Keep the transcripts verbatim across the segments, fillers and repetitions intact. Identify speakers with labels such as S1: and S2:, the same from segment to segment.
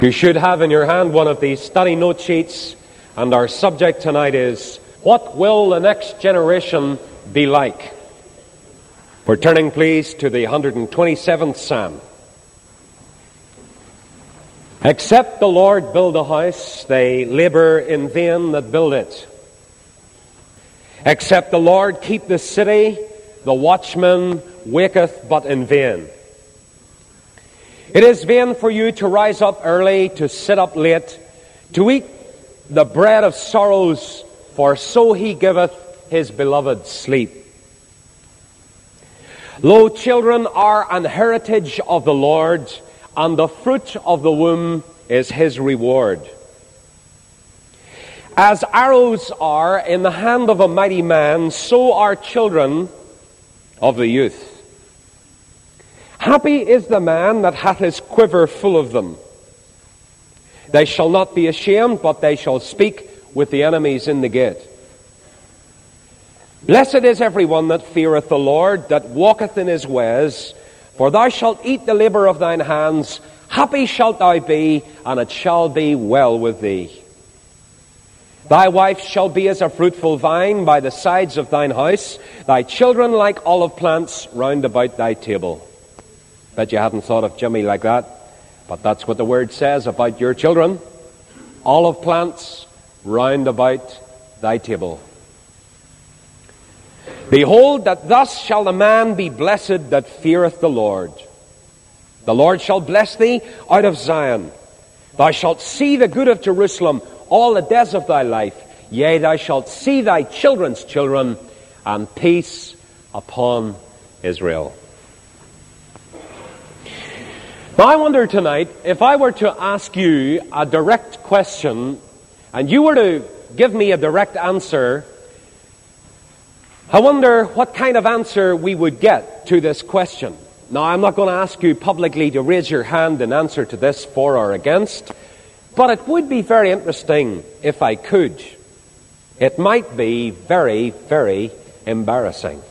S1: You should have in your hand one of these study note sheets, and our subject tonight is, what will the next generation be like? We're turning, please, to the one hundred twenty-seventh Psalm. Except the Lord build a house, they labor in vain that build it. Except the Lord keep the city, the watchman waketh but in vain. It is vain for you to rise up early, to sit up late, to eat the bread of sorrows, for so he giveth his beloved sleep. Lo, children are an heritage of the Lord, and the fruit of the womb is his reward. As arrows are in the hand of a mighty man, so are children of the youth. Happy is the man that hath his quiver full of them. They shall not be ashamed, but they shall speak with the enemies in the gate. Blessed is everyone that feareth the Lord, that walketh in his ways. For thou shalt eat the labour of thine hands. Happy shalt thou be, and it shall be well with thee. Thy wife shall be as a fruitful vine by the sides of thine house, thy children like olive plants round about thy table. Bet you hadn't thought of Jimmy like that, but that's what the word says about your children. Olive plants round about thy table. Behold, that thus shall the man be blessed that feareth the Lord. The Lord shall bless thee out of Zion. Thou shalt see the good of Jerusalem all the days of thy life. Yea, thou shalt see thy children's children, and peace upon Israel. Now I wonder tonight, if I were to ask you a direct question, and you were to give me a direct answer, I wonder what kind of answer we would get to this question. Now, I'm not going to ask you publicly to raise your hand in answer to this for or against, but it would be very interesting if I could. It might be very, very embarrassing.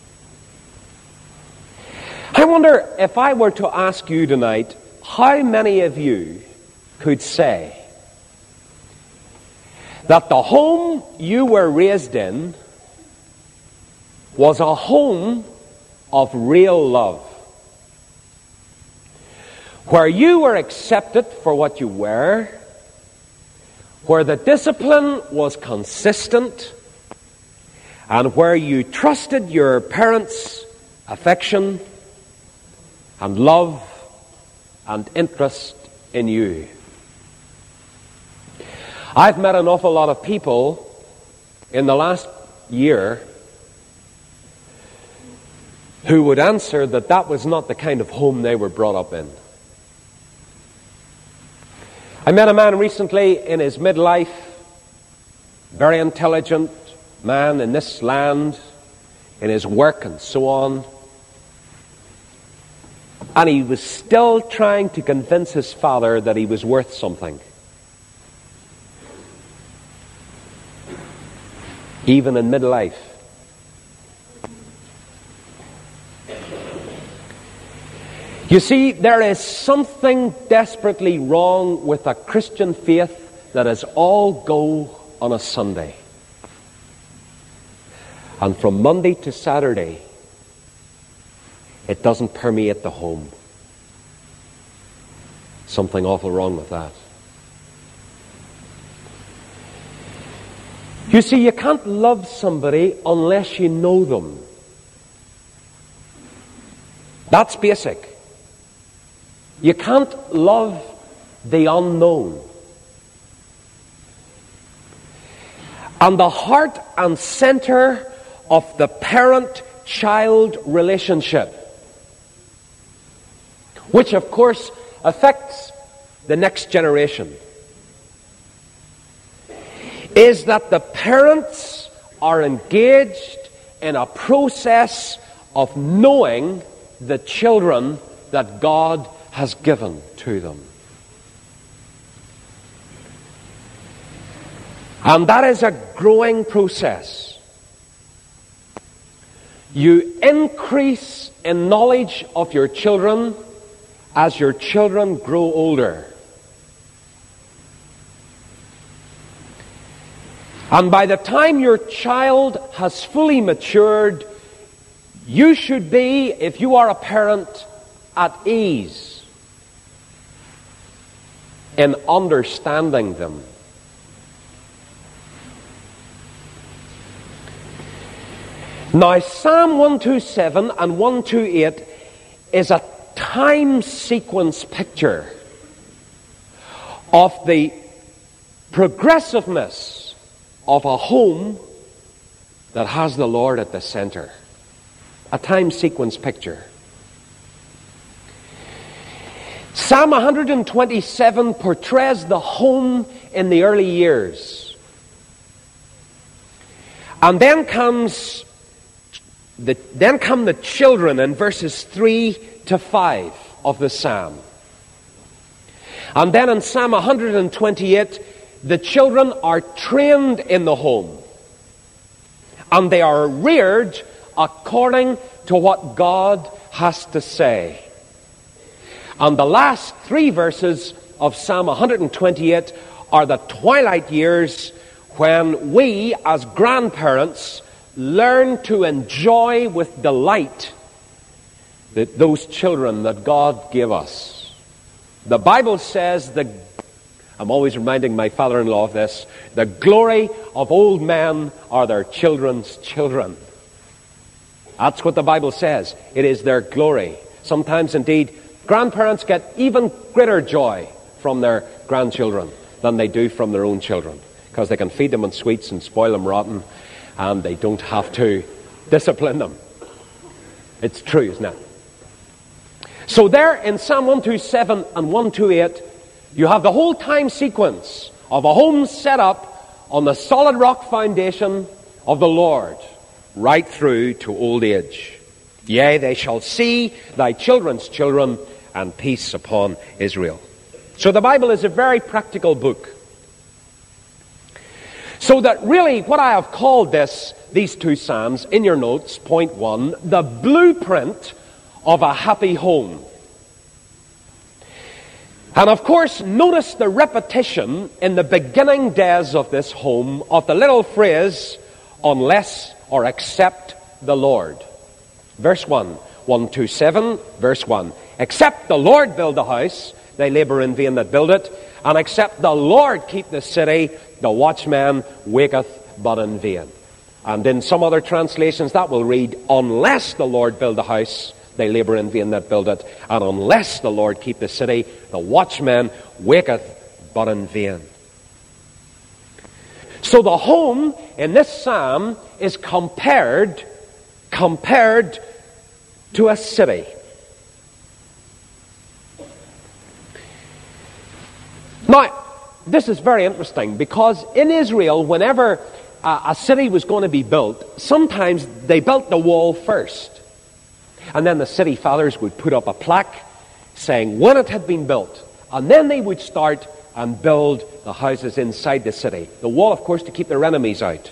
S1: I wonder if I were to ask you tonight, how many of you could say that the home you were raised in was a home of real love, where you were accepted for what you were, where the discipline was consistent, and where you trusted your parents' affection and love and interest in you. I've met an awful lot of people in the last year who would answer that that was not the kind of home they were brought up in. I met a man recently in his midlife, very intelligent man in this land, in his work and so on. And he was still trying to convince his father that he was worth something. Even in midlife. You see, there is something desperately wrong with a Christian faith that is all go on a Sunday. And from Monday to Saturday, it doesn't permeate the home. Something awful wrong with that. You see, you can't love somebody unless you know them. That's basic. You can't love the unknown. And the heart and center of the parent-child relationship, which of course affects the next generation, is that the parents are engaged in a process of knowing the children that God has given to them. And that is a growing process. You increase in knowledge of your children as your children grow older. And by the time your child has fully matured, you should be, if you are a parent, at ease in understanding them. Now, Psalm one twenty-seven and one twenty-eight is a time sequence picture of the progressiveness of a home that has the Lord at the center. A time sequence picture. Psalm one twenty-seven portrays the home in the early years. And then comes the, then come the children in verses three to five of the psalm. And then in Psalm one twenty-eight, the children are trained in the home. And they are reared according to what God has to say. And the last three verses of Psalm one twenty-eight are the twilight years when we, as grandparents, learn to enjoy with delight that those children that God gave us. The Bible says, the, I'm always reminding my father-in-law of this, the glory of old men are their children's children. That's what the Bible says. It is their glory. Sometimes, indeed, grandparents get even greater joy from their grandchildren than they do from their own children, because they can feed them on sweets and spoil them rotten, and they don't have to discipline them. It's true, isn't it? So there in Psalm one twenty-seven and one twenty-eight, you have the whole time sequence of a home set up on the solid rock foundation of the Lord, right through to old age. Yea, they shall see thy children's children, and peace upon Israel. So the Bible is a very practical book. So that really what I have called this, these two psalms, in your notes, point one, the blueprint of a happy home. And of course, notice the repetition in the beginning days of this home of the little phrase, unless or except the Lord. Verse one, one twenty-seven, verse one. Except the Lord build the house, they labor in vain that build it. And except the Lord keep the city, the watchman waketh but in vain. And in some other translations that will read, unless the Lord build the house, they labor in vain that build it. And unless the Lord keep the city, the watchman waketh but in vain. So the home in this psalm is compared, compared to a city. Now, this is very interesting because in Israel, whenever a, a city was going to be built, sometimes they built the wall first. And then the city fathers would put up a plaque saying when it had been built. And then they would start and build the houses inside the city. The wall, of course, to keep their enemies out.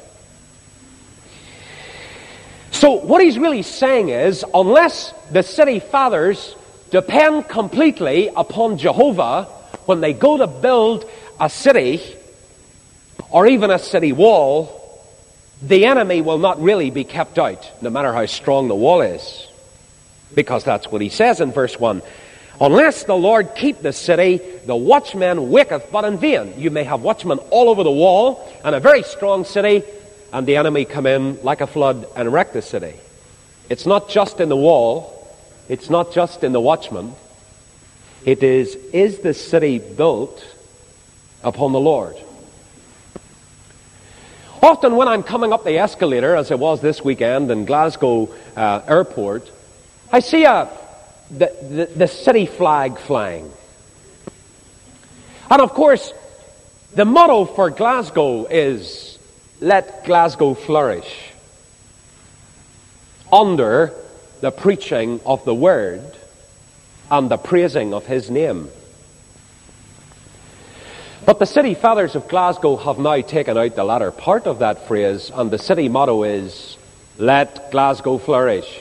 S1: So what he's really saying is, unless the city fathers depend completely upon Jehovah when they go to build a city, or even a city wall, the enemy will not really be kept out, no matter how strong the wall is. Because that's what he says in verse one. Unless the Lord keep the city, the watchman waketh but in vain. You may have watchmen all over the wall, and a very strong city, and the enemy come in like a flood and wreck the city. It's not just in the wall, it's not just in the watchman. It is, is the city built upon the Lord? Often when I'm coming up the escalator, as I was this weekend in Glasgow uh, airport, I see a, the, the, the city flag flying. And of course, the motto for Glasgow is, let Glasgow flourish, under the preaching of the Word and the praising of His name. But the city fathers of Glasgow have now taken out the latter part of that phrase, and the city motto is, let Glasgow flourish.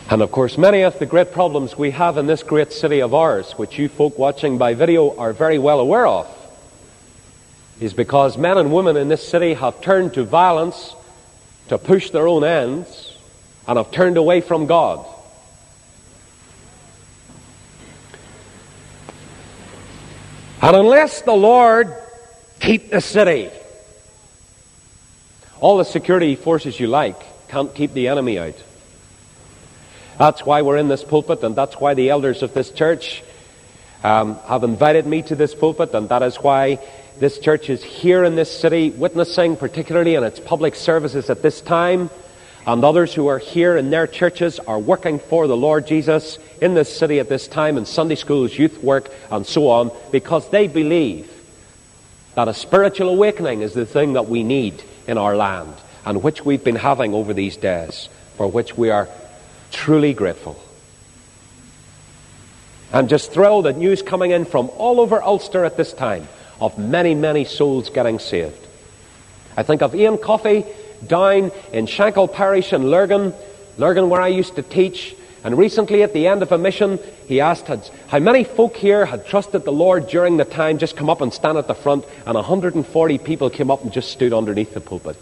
S1: And of course, many of the great problems we have in this great city of ours, which you folk watching by video are very well aware of, is because men and women in this city have turned to violence to push their own ends and have turned away from God. And unless the Lord keep the city, all the security forces you like can't keep the enemy out. That's why we're in this pulpit, and that's why the elders of this church um, have invited me to this pulpit, and that is why this church is here in this city witnessing, particularly in its public services at this time, and others who are here in their churches are working for the Lord Jesus in this city at this time, in Sunday schools, youth work, and so on, because they believe that a spiritual awakening is the thing that we need in our land, and which we've been having over these days, for which we are truly grateful. I'm just thrilled at news coming in from all over Ulster at this time of many, many souls getting saved. I think of Ian Coffey down in Shankill Parish in Lurgan, Lurgan where I used to teach, and recently at the end of a mission he asked how many folk here had trusted the Lord during the time. Just come up and stand at the front, and one hundred forty people came up and just stood underneath the pulpit.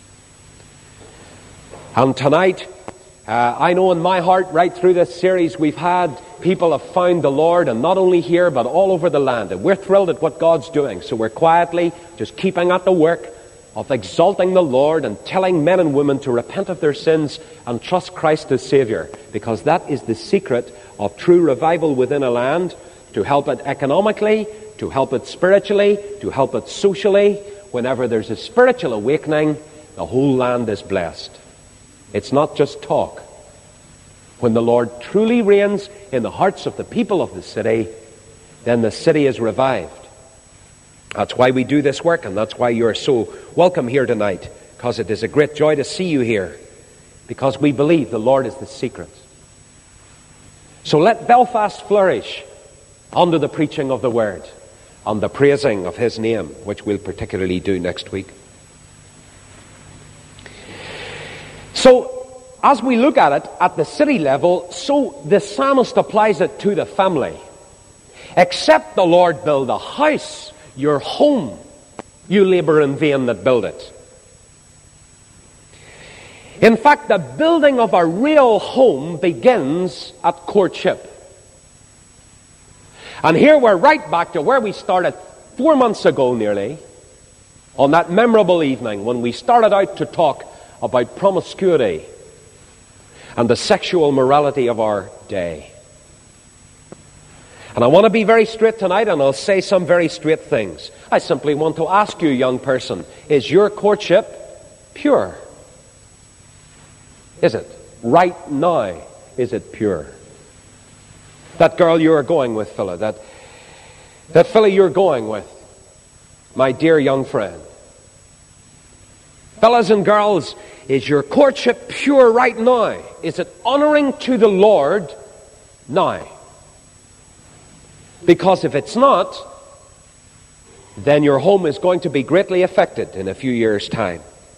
S1: And tonight, Uh, I know in my heart, right through this series, we've had people have found the Lord, and not only here, but all over the land. And we're thrilled at what God's doing. So we're quietly just keeping at the work of exalting the Lord and telling men and women to repent of their sins and trust Christ as Savior. Because that is the secret of true revival within a land, to help it economically, to help it spiritually, to help it socially. Whenever there's a spiritual awakening, the whole land is blessed. It's not just talk. When the Lord truly reigns in the hearts of the people of the city, then the city is revived. That's why we do this work, and that's why you're so welcome here tonight, because it is a great joy to see you here, because we believe the Lord is the secret. So let Belfast flourish under the preaching of the Word and the praising of His name, which we'll particularly do next week. So, as we look at it at the city level, so the psalmist applies it to the family. Except the Lord build a house, your home, you labor in vain that build it. In fact, the building of a real home begins at courtship. And here we're right back to where we started four months ago nearly, on that memorable evening when we started out to talk about promiscuity and the sexual morality of our day. And I want to be very straight tonight, and I'll say some very straight things. I simply want to ask you, young person, is your courtship pure? Is it? Right now, is it pure? That girl you're going with, fella, that, that fella you're going with, my dear young friend. Fellas and girls, is your courtship pure right now? Is it honoring to the Lord now? Because if it's not, then your home is going to be greatly affected in a few years' time.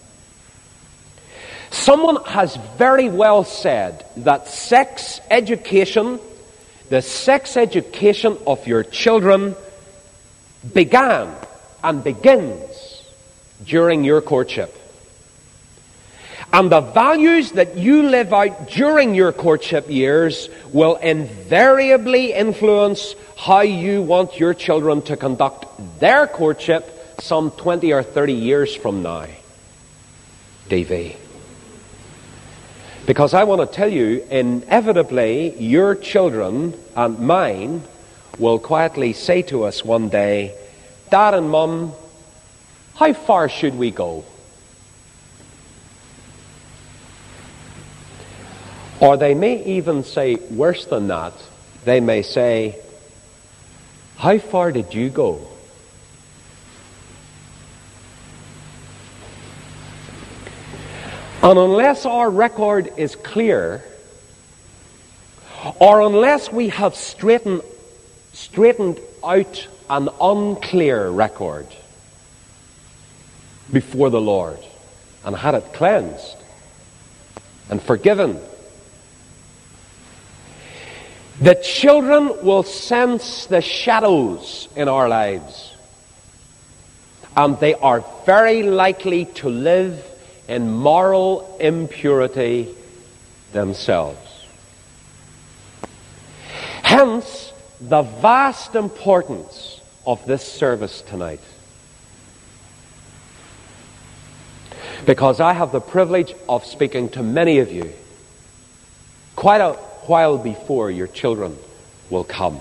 S1: Someone has very well said that sex education, the sex education of your children, began and begins during your courtship. And the values that you live out during your courtship years will invariably influence how you want your children to conduct their courtship some twenty or thirty years from now. D V. Because I want to tell you, inevitably, your children and mine will quietly say to us one day, Dad and Mum, how far should we go? Or they may even say worse than that. They may say, how far did you go? And unless our record is clear, or unless we have straightened, straightened out an unclear record before the Lord and had it cleansed and forgiven The children will sense the shadows in our lives, and they are very likely to live in moral impurity themselves. Hence, the vast importance of this service tonight. Because I have the privilege of speaking to many of you quite a while before your children will come.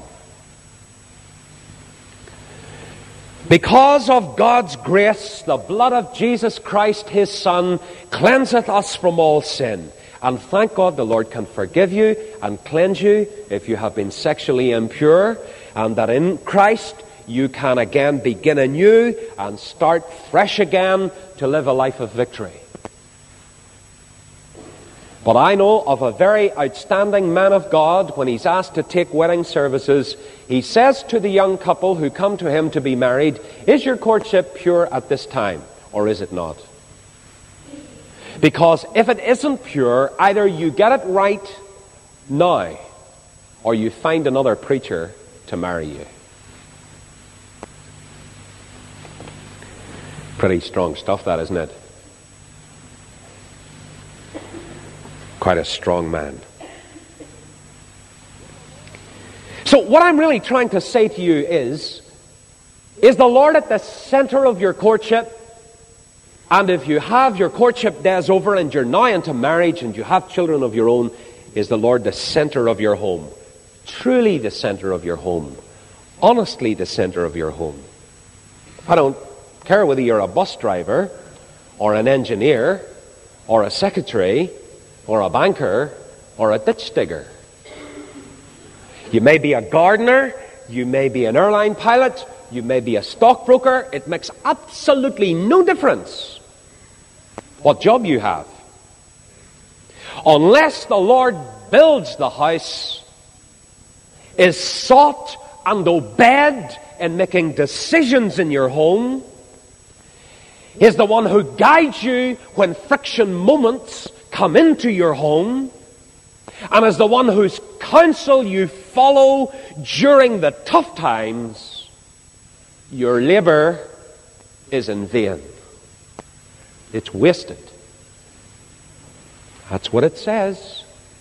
S1: Because of God's grace, the blood of Jesus Christ, His Son, cleanseth us from all sin. And thank God the Lord can forgive you and cleanse you if you have been sexually impure, and that in Christ you can again begin anew and start fresh again to live a life of victory. But I know of a very outstanding man of God, when he's asked to take wedding services, he says to the young couple who come to him to be married, "Is your courtship pure at this time, or is it not?" Because if it isn't pure, either you get it right now, or you find another preacher to marry you. Pretty strong stuff, that, isn't it? Quite a strong man. So what I'm really trying to say to you is, is the Lord at the center of your courtship? And if you have your courtship days over and you're now into marriage and you have children of your own, is the Lord the center of your home? Truly the center of your home. Honestly the center of your home. I don't care whether you're a bus driver or an engineer or a secretary or a banker or a ditch digger. You may be a gardener, you may be an airline pilot, you may be a stockbroker. It makes absolutely no difference what job you have. Unless the Lord builds the house, is sought and obeyed in making decisions in your home, is the one who guides you when friction moments come into your home, and is the one whose counsel you follow during the tough times, your labor is in vain. It's wasted. That's what it says.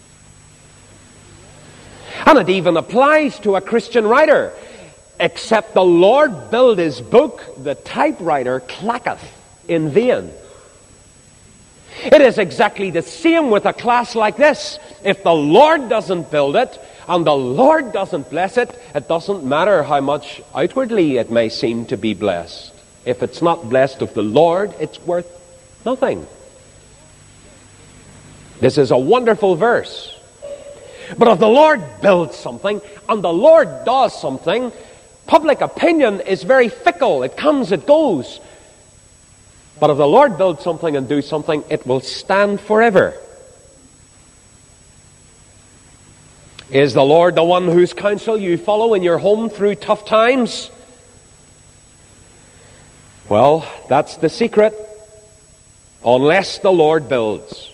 S1: And it even applies to a Christian writer. Except the Lord build His book, the typewriter clacketh in vain. It is exactly the same with a class like this. If the Lord doesn't build it, and the Lord doesn't bless it, it doesn't matter how much outwardly it may seem to be blessed. If it's not blessed of the Lord, it's worth nothing. This is a wonderful verse. But if the Lord builds something, and the Lord does something, public opinion is very fickle. It comes, it goes. But if the Lord builds something and does something, it will stand forever. Is the Lord the one whose counsel you follow in your home through tough times? Well, that's the secret. Unless the Lord builds.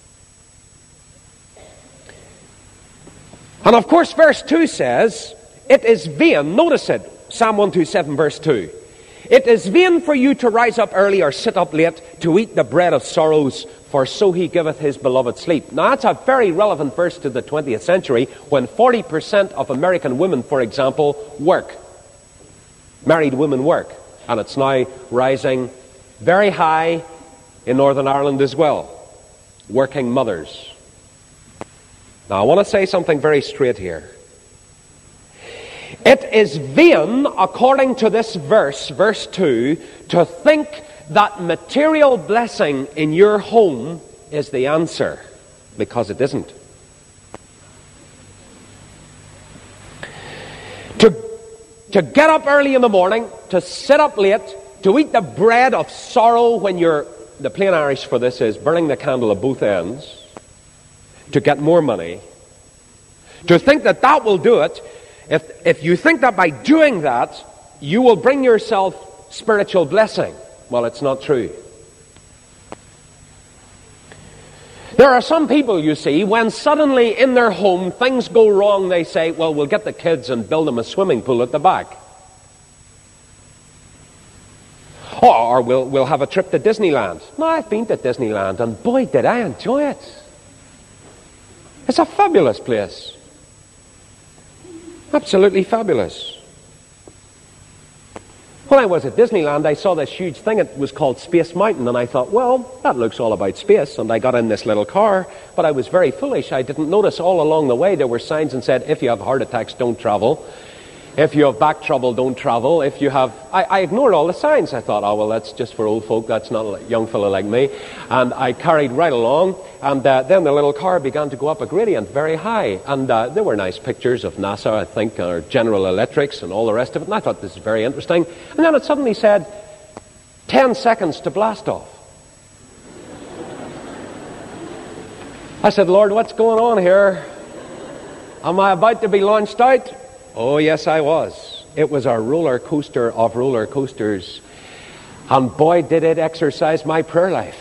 S1: And of course, verse two says, it is vain. Notice it. Psalm one twenty-seven, verse two. It is vain for you to rise up early or sit up late to eat the bread of sorrows, for so He giveth His beloved sleep. Now that's a very relevant verse to the twentieth century, when forty percent of American women, for example, work. Married women work. And it's now rising very high in Northern Ireland as well. Working mothers. Now I want to say something very straight here. It is vain, according to this verse, verse two, to think that material blessing in your home is the answer, because it isn't. To, to get up early in the morning, to sit up late, to eat the bread of sorrow when you're, the plain Irish for this is burning the candle at both ends, to get more money, to think that that will do it. If, if you think that by doing that, you will bring yourself spiritual blessing, well, it's not true. There are some people, you see, when suddenly in their home things go wrong, they say, well, we'll get the kids and build them a swimming pool at the back. Or, or we'll, we'll have a trip to Disneyland. Now, I've been to Disneyland, and boy, did I enjoy it. It's a fabulous place. Absolutely fabulous. When I was at Disneyland, I saw this huge thing. It was called Space Mountain, and I thought, well, that looks all about space. And I got in this little car, but I was very foolish. I didn't notice all along the way there were signs that said, if you have heart attacks, don't travel. If you have back trouble, don't travel. If you have... I, I ignored all the signs. I thought, oh, well, that's just for old folk. That's not a young fella like me. And I carried right along. And uh, then the little car began to go up a gradient very high. And uh, there were nice pictures of NASA, I think, or General Electrics and all the rest of it. And I thought, this is very interesting. And then it suddenly said, ten seconds to blast off. I said, Lord, what's going on here? Am I about to be launched out? Oh, yes, I was. It was a roller coaster of roller coasters. And boy, did it exercise my prayer life.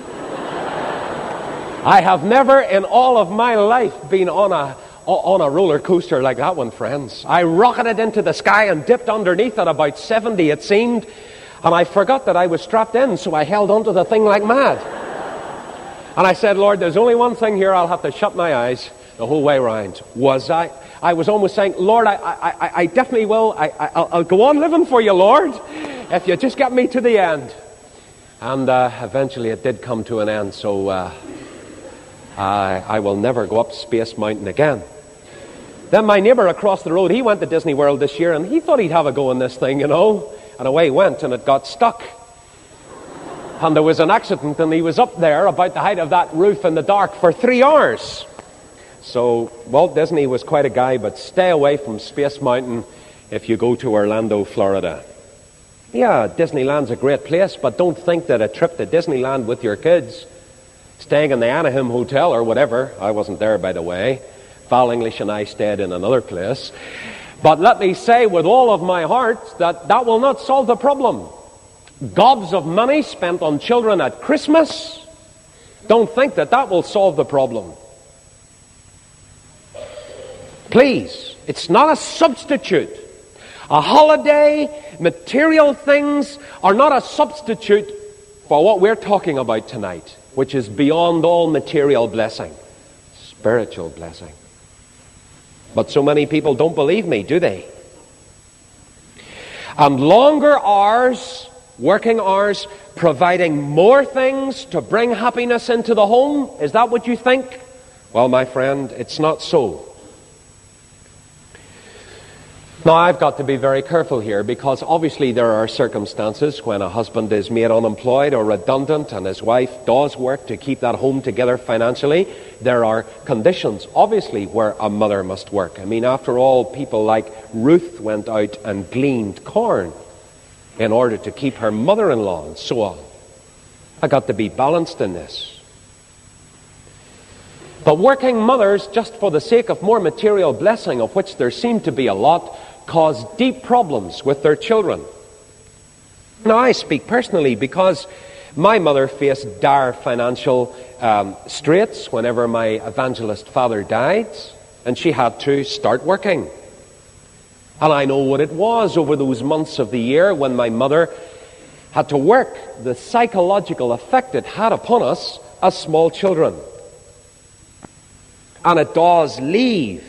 S1: I have never in all of my life been on a on a roller coaster like that one, friends. I rocketed into the sky and dipped underneath at about seventy, it seemed. And I forgot that I was strapped in, so I held onto the thing like mad. And I said, Lord, there's only one thing here. I'll have to shut my eyes the whole way round. Was I... I was almost saying, Lord, I, I, I definitely will. I, I, I'll, I'll go on living for you, Lord, if you just get me to the end. And uh, eventually it did come to an end, so uh, I, I will never go up Space Mountain again. Then my neighbour across the road, he went to Disney World this year, and he thought he'd have a go in this thing, you know. And away he went, and it got stuck. And there was an accident, and he was up there about the height of that roof in the dark for three hours. So Walt Disney was quite a guy, but stay away from Space Mountain if you go to Orlando, Florida. Yeah, Disneyland's a great place, but don't think that a trip to Disneyland with your kids, staying in the Anaheim Hotel or whatever, I wasn't there, by the way. Val English and I stayed in another place. But let me say with all of my heart that that will not solve the problem. Gobs of money spent on children at Christmas, don't think that that will solve the problem. Please, it's not a substitute. A holiday, material things are not a substitute for what we're talking about tonight, which is beyond all material blessing, spiritual blessing. But so many people don't believe me, do they? And longer hours, working hours, providing more things to bring happiness into the home, is that what you think? Well, my friend, it's not so. Now, I've got to be very careful here, because obviously there are circumstances when a husband is made unemployed or redundant and his wife does work to keep that home together financially. There are conditions, obviously, where a mother must work. I mean, after all, people like Ruth went out and gleaned corn in order to keep her mother-in-law and so on. I've got to be balanced in this. But working mothers, just for the sake of more material blessing, of which there seem to be a lot, cause deep problems with their children. Now, I speak personally because my mother faced dire financial um, straits whenever my evangelist father died, and she had to start working. And I know what it was over those months of the year when my mother had to work, the psychological effect it had upon us as small children. And it does leave,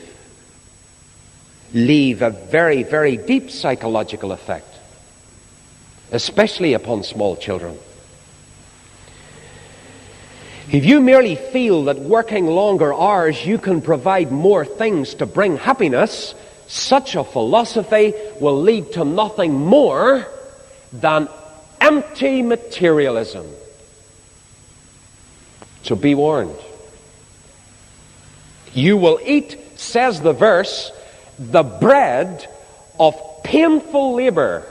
S1: leave a very, very deep psychological effect, especially upon small children. If you merely feel that working longer hours you can provide more things to bring happiness, such a philosophy will lead to nothing more than empty materialism. So be warned. You will eat, says the verse, the bread of painful labor.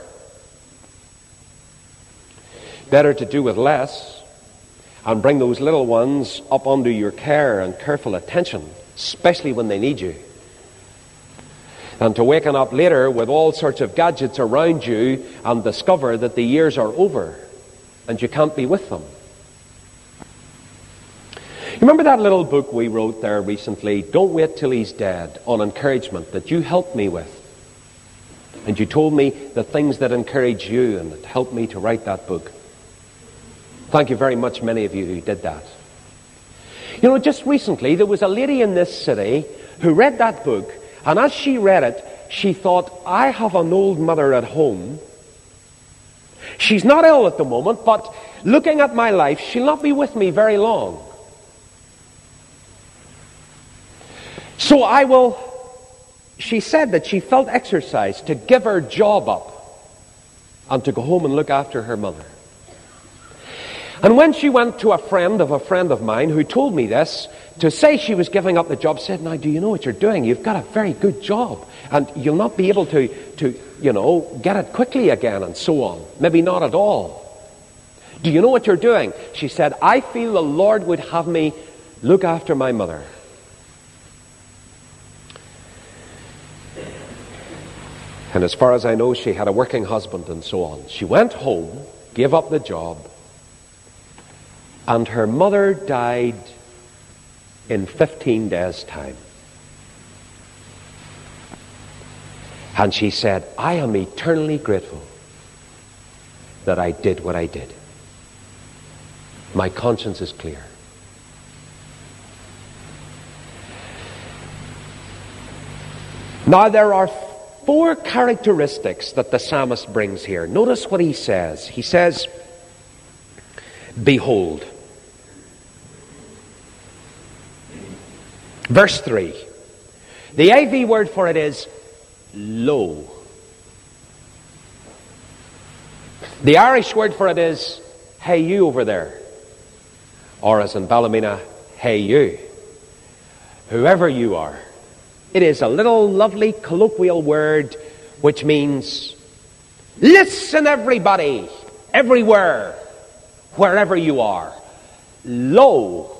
S1: Better to do with less and bring those little ones up under your care and careful attention, especially when they need you, than to waken up later with all sorts of gadgets around you and discover that the years are over and you can't be with them. Remember that little book we wrote there recently, Don't Wait Till He's Dead, on encouragement, that you helped me with? And you told me the things that encourage you and that helped me to write that book. Thank you very much, many of you who did that. You know, just recently there was a lady in this city who read that book, and as she read it, she thought, I have an old mother at home. She's not ill at the moment, but looking at my life, she'll not be with me very long. So I will, she said that she felt exercised to give her job up and to go home and look after her mother. And when she went to a friend of a friend of mine who told me this, to say she was giving up the job, said, now, do you know what you're doing? You've got a very good job, and you'll not be able to, to, you know, get it quickly again, and so on. Maybe not at all. Do you know what you're doing? She said, I feel the Lord would have me look after my mother. And as far as I know, she had a working husband and so on. She went home, gave up the job, and her mother died in fifteen days' time. And she said, I am eternally grateful that I did what I did. My conscience is clear. Now there are four characteristics that the psalmist brings here. Notice what he says. He says, behold. Verse three. The I V word for it is lo. The Irish word for it is hey you over there. Or as in Ballymena, hey you. Whoever you are. It is a little lovely colloquial word which means listen everybody, everywhere, wherever you are. Lo.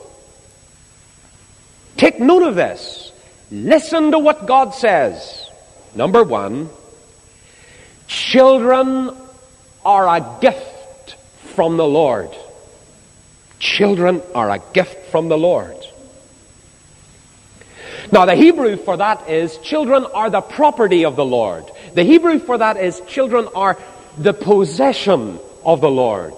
S1: Take note of this. Listen to what God says. Number one, children are a gift from the Lord. Children are a gift from the Lord. Now the Hebrew for that is children are the property of the Lord. The Hebrew for that is children are the possession of the Lord.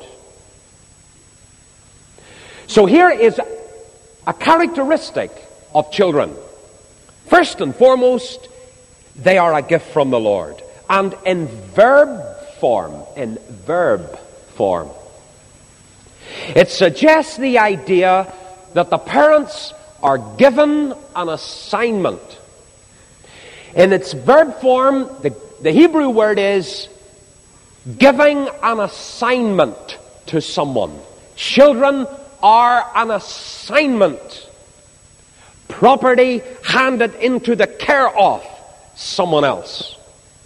S1: So here is a characteristic of children. First and foremost, they are a gift from the Lord. And in verb form, in verb form, it suggests the idea that the parents are given an assignment. In its verb form, the, the Hebrew word is giving an assignment to someone. Children are an assignment. Property handed into the care of someone else.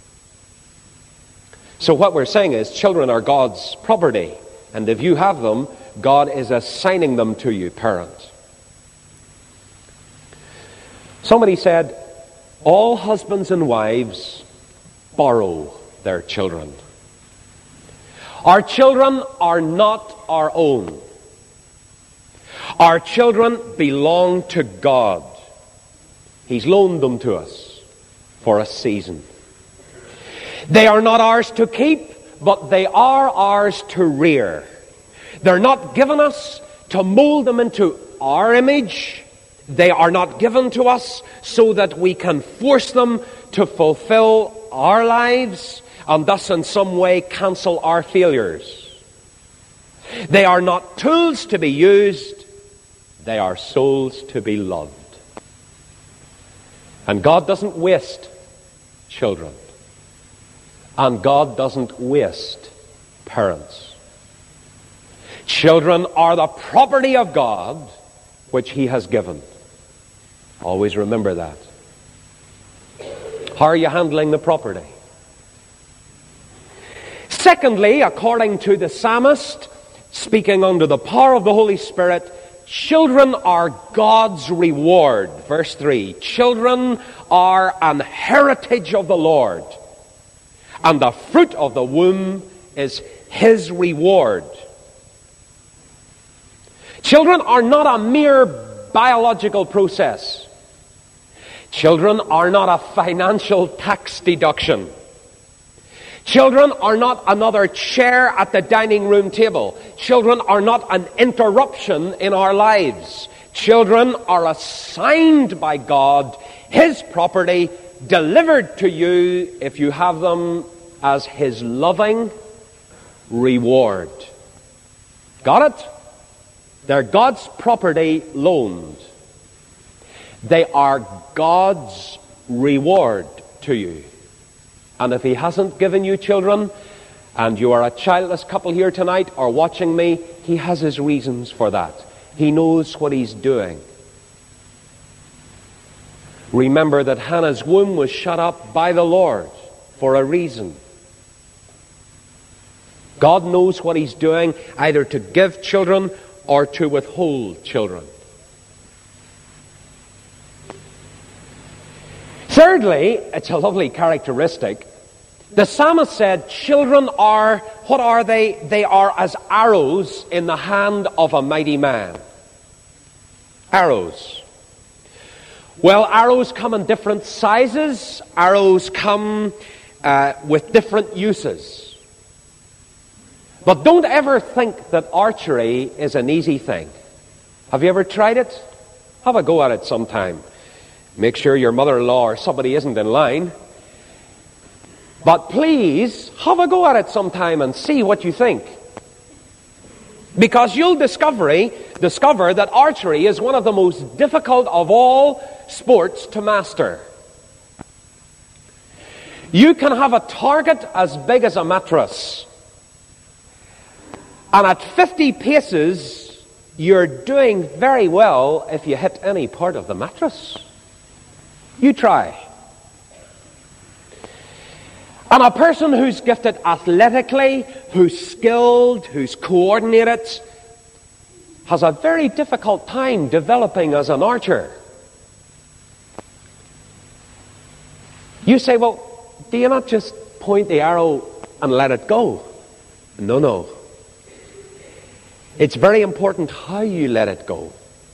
S1: So what we're saying is children are God's property. And if you have them, God is assigning them to you, parents. Somebody said, all husbands and wives borrow their children. Our children are not our own. Our children belong to God. He's loaned them to us for a season. They are not ours to keep, but they are ours to rear. They're not given us to mold them into our image. They are not given to us so that we can force them to fulfill our lives and thus in some way cancel our failures. They are not tools to be used. They are souls to be loved. And God doesn't waste children. And God doesn't waste parents. Children are the property of God which He has given. Always remember that. How are you handling the property? Secondly, according to the psalmist, speaking under the power of the Holy Spirit, children are God's reward. Verse three. Children are an heritage of the Lord, and the fruit of the womb is His reward. Children are not a mere biological process. Children are not a financial tax deduction. Children are not another chair at the dining room table. Children are not an interruption in our lives. Children are assigned by God, His property, delivered to you if you have them as His loving reward. Got it? They're God's property loaned. They are God's reward to you. And if He hasn't given you children, and you are a childless couple here tonight or watching me, He has His reasons for that. He knows what He's doing. Remember that Hannah's womb was shut up by the Lord for a reason. God knows what He's doing, either to give children or to withhold children. Thirdly, it's a lovely characteristic. The psalmist said, children are, what are they? They are as arrows in the hand of a mighty man. Arrows. Well, arrows come in different sizes. Arrows come uh, with different uses. But don't ever think that archery is an easy thing. Have you ever tried it? Have a go at it sometime. Make sure your mother-in-law or somebody isn't in line. But please, have a go at it sometime and see what you think. Because you'll discover, discover that archery is one of the most difficult of all sports to master. You can have a target as big as a mattress. And at fifty paces, you're doing very well if you hit any part of the mattress. You try. And a person who's gifted athletically, who's skilled, who's coordinated, has a very difficult time developing as an archer. You say, well, do you not just point the arrow and let it go? No, no. It's very important how you let it go.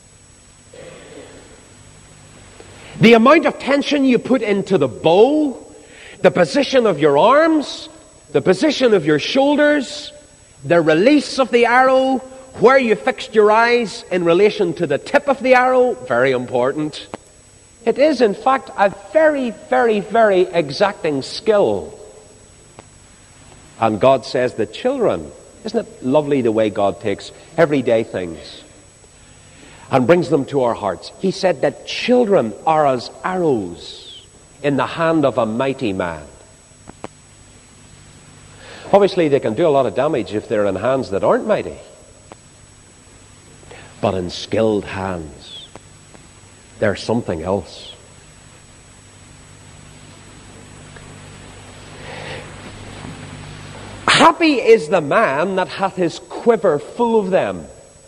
S1: The amount of tension you put into the bow, the position of your arms, the position of your shoulders, the release of the arrow, where you fixed your eyes in relation to the tip of the arrow, very important. It is, in fact, a very, very, very exacting skill. And God says that children, isn't it lovely the way God takes everyday things and brings them to our hearts? He said that children are as arrows in the hand of a mighty man. Obviously, they can do a lot of damage if they're in hands that aren't mighty. But in skilled hands, they're something else. Happy is the man that hath his quiver full of them.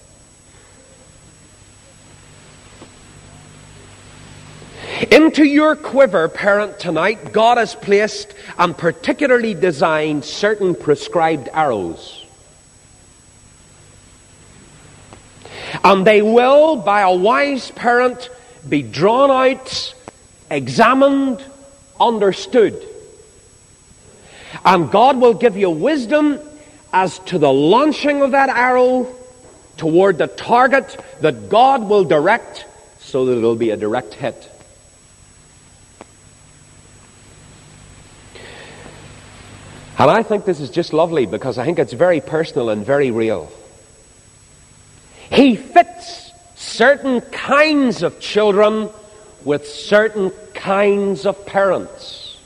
S1: Into your quiver, parent, tonight, God has placed and particularly designed certain prescribed arrows. And they will, by a wise parent, be drawn out, examined, understood. And God will give you wisdom as to the launching of that arrow toward the target that God will direct so that it will be a direct hit. And I think this is just lovely because I think it's very personal and very real. He fits certain kinds of children with certain kinds of parents.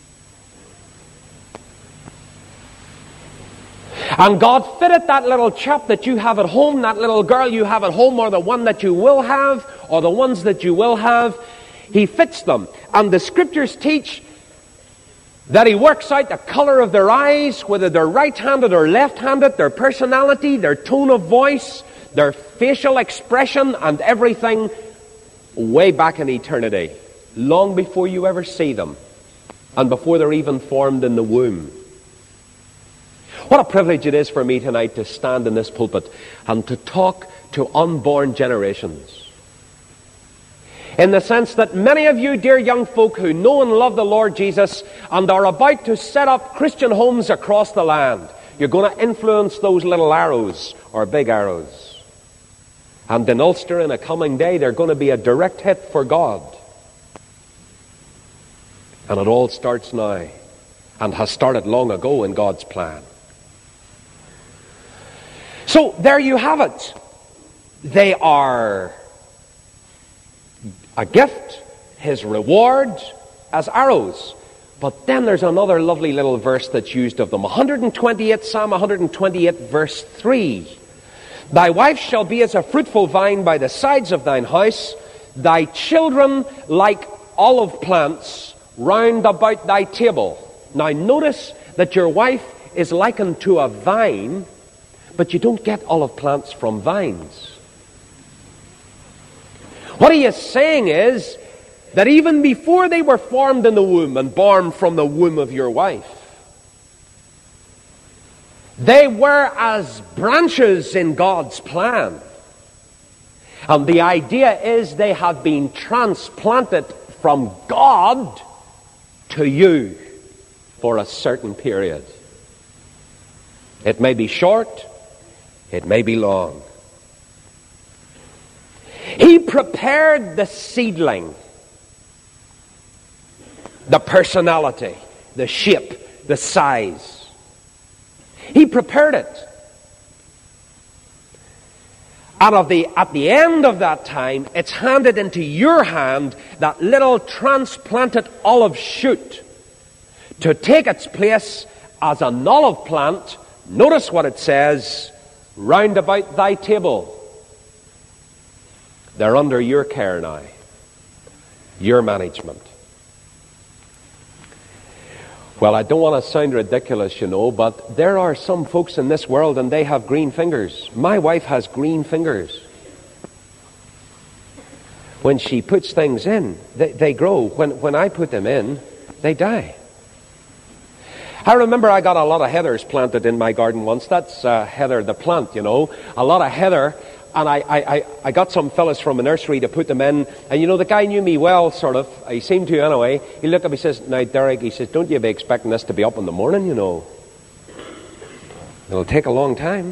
S1: And God fitted that little chap that you have at home, that little girl you have at home, or the one that you will have, or the ones that you will have. He fits them. And the scriptures teach that He works out the color of their eyes, whether they're right-handed or left-handed, their personality, their tone of voice, their facial expression, and everything way back in eternity, long before you ever see them, and before they're even formed in the womb. What a privilege it is for me tonight to stand in this pulpit and to talk to unborn generations. In the sense that many of you, dear young folk, who know and love the Lord Jesus and are about to set up Christian homes across the land, you're going to influence those little arrows, or big arrows. And in Ulster, in a coming day, they're going to be a direct hit for God. And it all starts now, and has started long ago in God's plan. So, there you have it. They are a gift, His reward, as arrows. But then there's another lovely little verse that's used of them. one twenty-eight, Psalm one twenty-eight, verse three. Thy wife shall be as a fruitful vine by the sides of thine house, thy children like olive plants round about thy table. Now notice that your wife is likened to a vine, but you don't get olive plants from vines. What he is saying is that even before they were formed in the womb and born from the womb of your wife, they were as branches in God's plan. And the idea is they have been transplanted from God to you for a certain period. It may be short, it may be long. He prepared the seedling, the personality, the shape, the size. He prepared it. And of the, at the end of that time, it's handed into your hand, that little transplanted olive shoot, to take its place as an olive plant. Notice what it says, round about thy table. They're under your care now, your management. Well, I don't want to sound ridiculous, you know, but there are some folks in this world and they have green fingers. My wife has green fingers. When she puts things in, they, they grow. When, when I put them in, they die. I remember I got a lot of heathers planted in my garden once. That's uh, heather, the plant, you know. A lot of heather. And I, I, I got some fellas from a nursery to put them in. And you know, the guy knew me well, sort of. He seemed to anyway. He looked at me and says, now, Derek, he says, don't you be expecting this to be up in the morning, you know. It'll take a long time.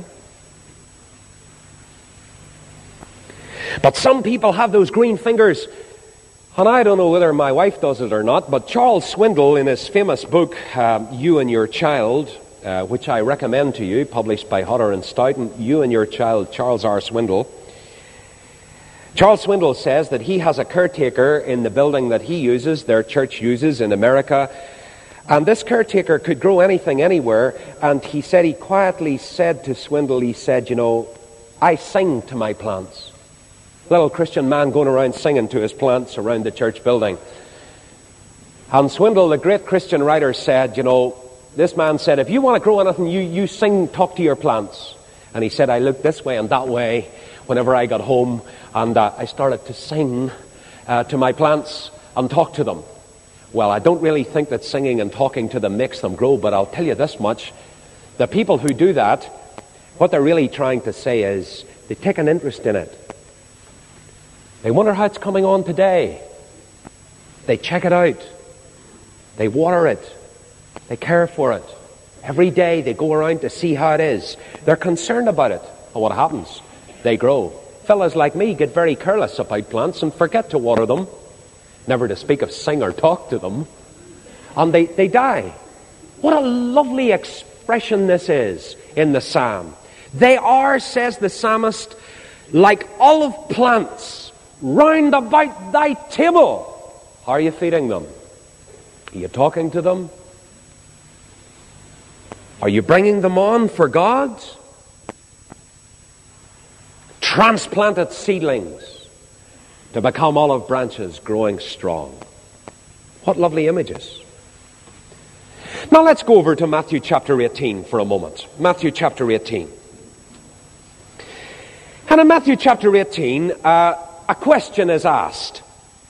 S1: But some people have those green fingers. And I don't know whether my wife does it or not, but Charles Swindoll, in his famous book, um, You and Your Child, Uh, which I recommend to you, published by Hodder and Stoughton, You and Your Child, Charles R. Swindoll. Charles Swindoll says that he has a caretaker in the building that he uses, their church uses in America, and this caretaker could grow anything anywhere, and he said, he quietly said to Swindoll, he said, you know, I sing to my plants. Little Christian man going around singing to his plants around the church building. And Swindoll, the great Christian writer, said, you know, this man said, if you want to grow anything, you, you sing, talk to your plants. And he said, I looked this way and that way whenever I got home, and uh, I started to sing uh, to my plants and talk to them. Well, I don't really think that singing and talking to them makes them grow, but I'll tell you this much. The people who do that, what they're really trying to say is, they take an interest in it. They wonder how it's coming on today. They check it out. They water it. They care for it. Every day they go around to see how it is. They're concerned about it. And what happens? They grow. Fellas like me get very careless about plants and forget to water them. Never to speak of sing or talk to them. And they, they die. What a lovely expression this is in the psalm. They are, says the psalmist, like olive plants round about thy table. How are you feeding them? Are you talking to them? Are you bringing them on for God? Transplanted seedlings to become olive branches growing strong. What lovely images. Now let's go over to Matthew chapter eighteen for a moment. Matthew chapter eighteen. And in Matthew chapter eighteen, uh, a question is asked.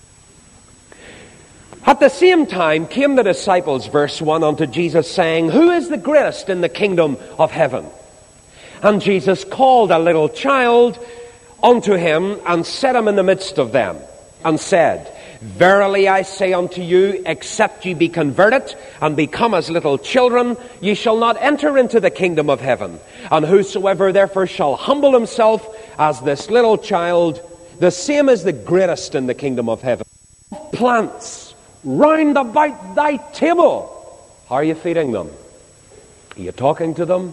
S1: At the same time came the disciples, verse one, unto Jesus, saying, who is the greatest in the kingdom of heaven? And Jesus called a little child unto him, and set him in the midst of them, and said, Verily I say unto you, except ye be converted and become as little children, ye shall not enter into the kingdom of heaven. And whosoever therefore shall humble himself as this little child, the same is the greatest in the kingdom of heaven. Plants round about thy table. How are you feeding them? Are you talking to them?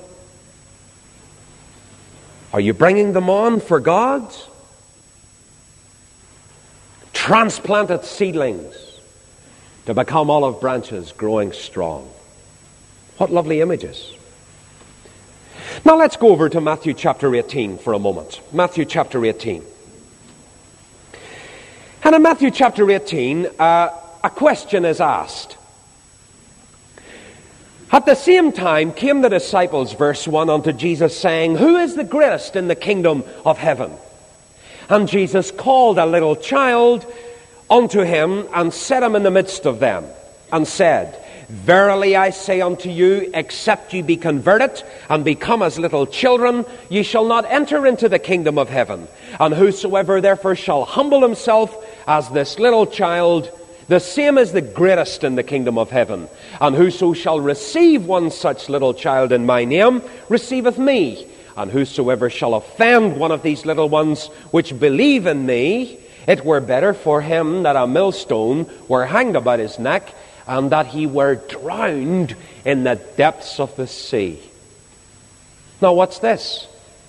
S1: Are you bringing them on for God? Transplanted seedlings to become olive branches growing strong. What lovely images. Now let's go over to Matthew chapter eighteen for a moment. Matthew chapter eighteen. And in Matthew chapter eighteen, uh, a question is asked. At the same time came the disciples, verse one, unto Jesus, saying, Who is the greatest in the kingdom of heaven? And Jesus called a little child unto him, and set him in the midst of them, and said, Verily I say unto you, except ye be converted, and become as little children, ye shall not enter into the kingdom of heaven. And whosoever therefore shall humble himself as this little child, the same is the greatest in the kingdom of heaven. And whoso shall receive one such little child in my name, receiveth me. And whosoever shall offend one of these little ones which believe in me, it were better for him that a millstone were hanged about his neck, and that he were drowned in the depths of the sea. Now what's this?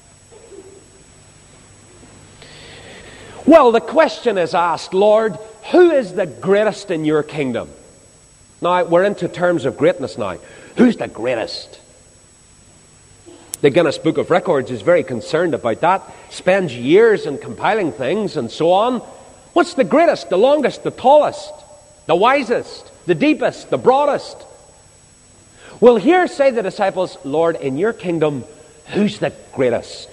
S1: Well, the question is asked, Lord, who is the greatest in your kingdom? Now, we're into terms of greatness now. Who's the greatest? The Guinness Book of Records is very concerned about that, spends years in compiling things and so on. What's the greatest, the longest, the tallest, the wisest, the deepest, the broadest? Well, here say the disciples, Lord, in your kingdom, who's the greatest?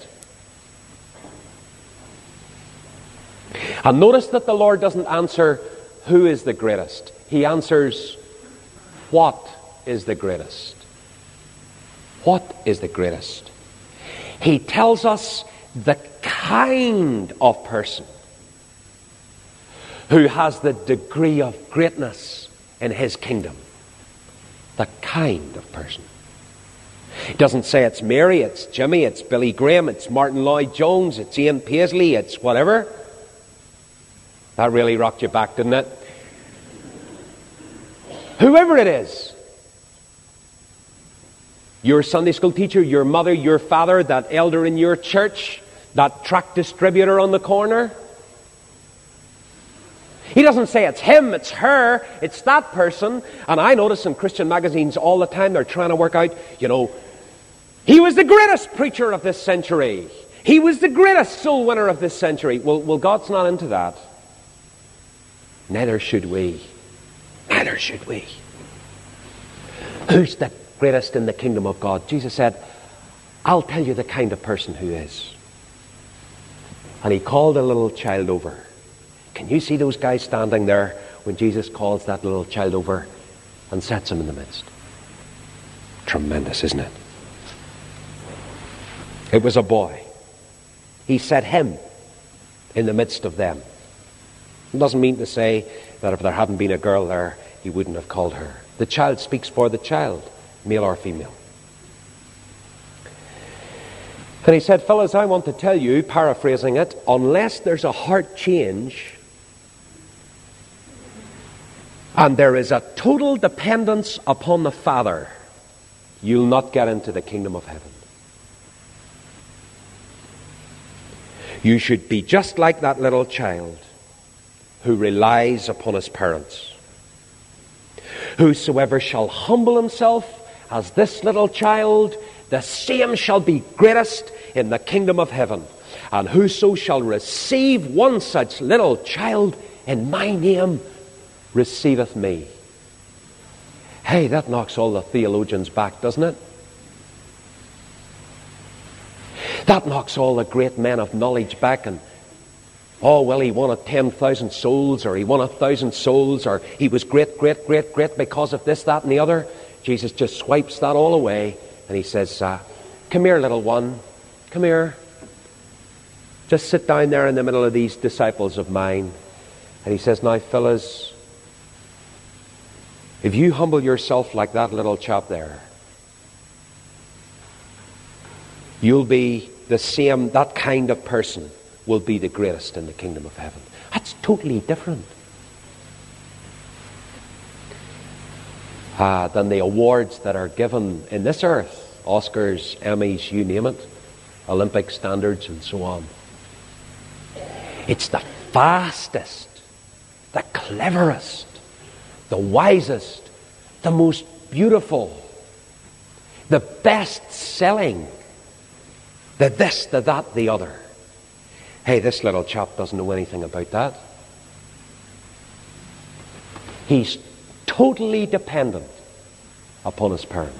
S1: And notice that the Lord doesn't answer who is the greatest. He answers, what is the greatest? What is the greatest? He tells us the kind of person who has the degree of greatness in his kingdom. The kind of person. He doesn't say it's Mary, it's Jimmy, it's Billy Graham, it's Martin Lloyd-Jones, it's Ian Paisley, it's whatever. That really rocked you back, didn't it? Whoever it is. Your Sunday school teacher, your mother, your father, that elder in your church, that tract distributor on the corner. He doesn't say it's him, it's her, it's that person. And I notice in Christian magazines all the time they're trying to work out, you know, he was the greatest preacher of this century. He was the greatest soul winner of this century. Well, well, God's not into that. Neither should we. Neither should we. Who's the greatest in the kingdom of God? Jesus said, I'll tell you the kind of person who is. And he called a little child over. Can you see those guys standing there when Jesus calls that little child over and sets him in the midst? Tremendous, isn't it? It was a boy. He set him in the midst of them. It doesn't mean to say that if there hadn't been a girl there, he wouldn't have called her. The child speaks for the child, male or female. And he said, fellas, I want to tell you, paraphrasing it, unless there's a heart change and there is a total dependence upon the Father, you'll not get into the kingdom of heaven. You should be just like that little child who relies upon his parents. Whosoever shall humble himself as this little child, the same shall be greatest in the kingdom of heaven. And whoso shall receive one such little child in my name, receiveth me. Hey, that knocks all the theologians back, doesn't it? That knocks all the great men of knowledge back. And oh, well, he won a ten thousand souls, or he won a thousand souls, or he was great, great, great, great because of this, that, and the other. Jesus just swipes that all away, and he says, uh, come here, little one. Come here. Just sit down there in the middle of these disciples of mine, And he says, now, fellas, if you humble yourself like that little chap there, you'll be the same, that kind of person will be the greatest in the kingdom of heaven. That's totally different uh, than the awards that are given in this earth. Oscars, Emmys, you name it. Olympic standards and so on. It's the fastest, the cleverest, the wisest, the most beautiful, the best-selling, the this, the that, the other. Hey, this little chap doesn't know anything about that. He's totally dependent upon his parents.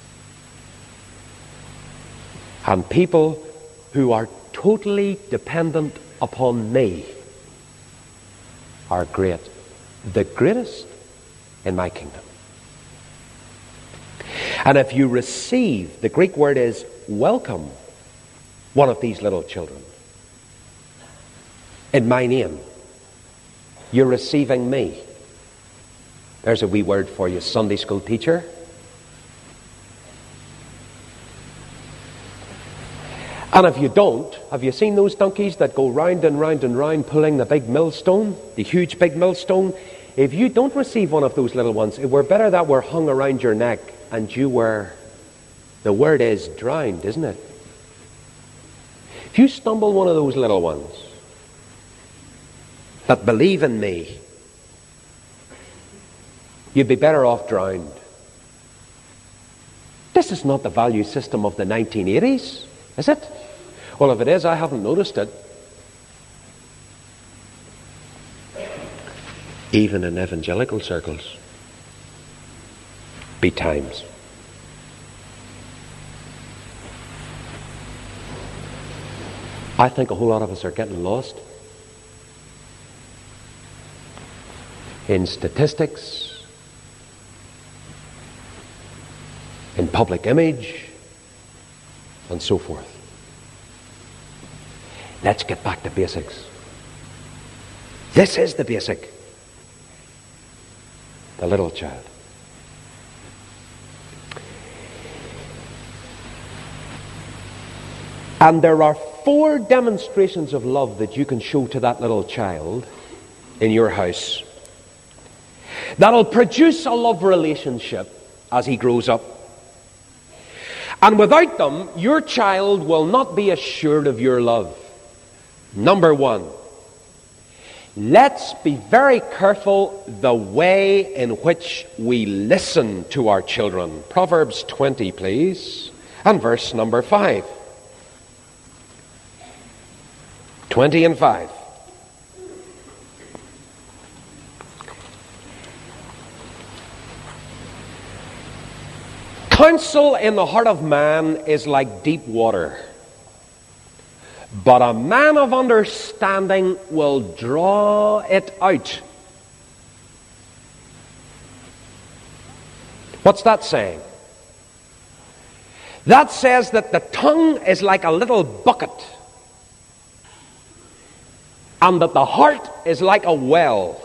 S1: And people who are totally dependent upon me are great. The greatest in my kingdom. And if you receive, the Greek word is welcome, one of these little children in my name, you're receiving me. There's a wee word for you, Sunday school teacher. And if you don't, have you seen those donkeys that go round and round and round pulling the big millstone, the huge big millstone? If you don't receive one of those little ones, it were better that were hung around your neck and you were, the word is drowned, isn't it? If you stumble one of those little ones that believe in me, you'd be better off drowned. This is not the value system of the nineteen eighties, is it? Well, if it is, I haven't noticed it. Even in evangelical circles. Be times. I think a whole lot of us are getting lost in statistics, in public image, and so forth. Let's get back to basics. This is the basic. The little child. And there are four demonstrations of love that you can show to that little child in your house that'll produce a love relationship as he grows up. And without them, your child will not be assured of your love. Number one, let's be very careful the way in which we listen to our children. Proverbs twenty, please, and verse number five. twenty and five. Counsel in the heart of man is like deep water, but a man of understanding will draw it out. What's that saying? That says that the tongue is like a little bucket, and that the heart is like a well.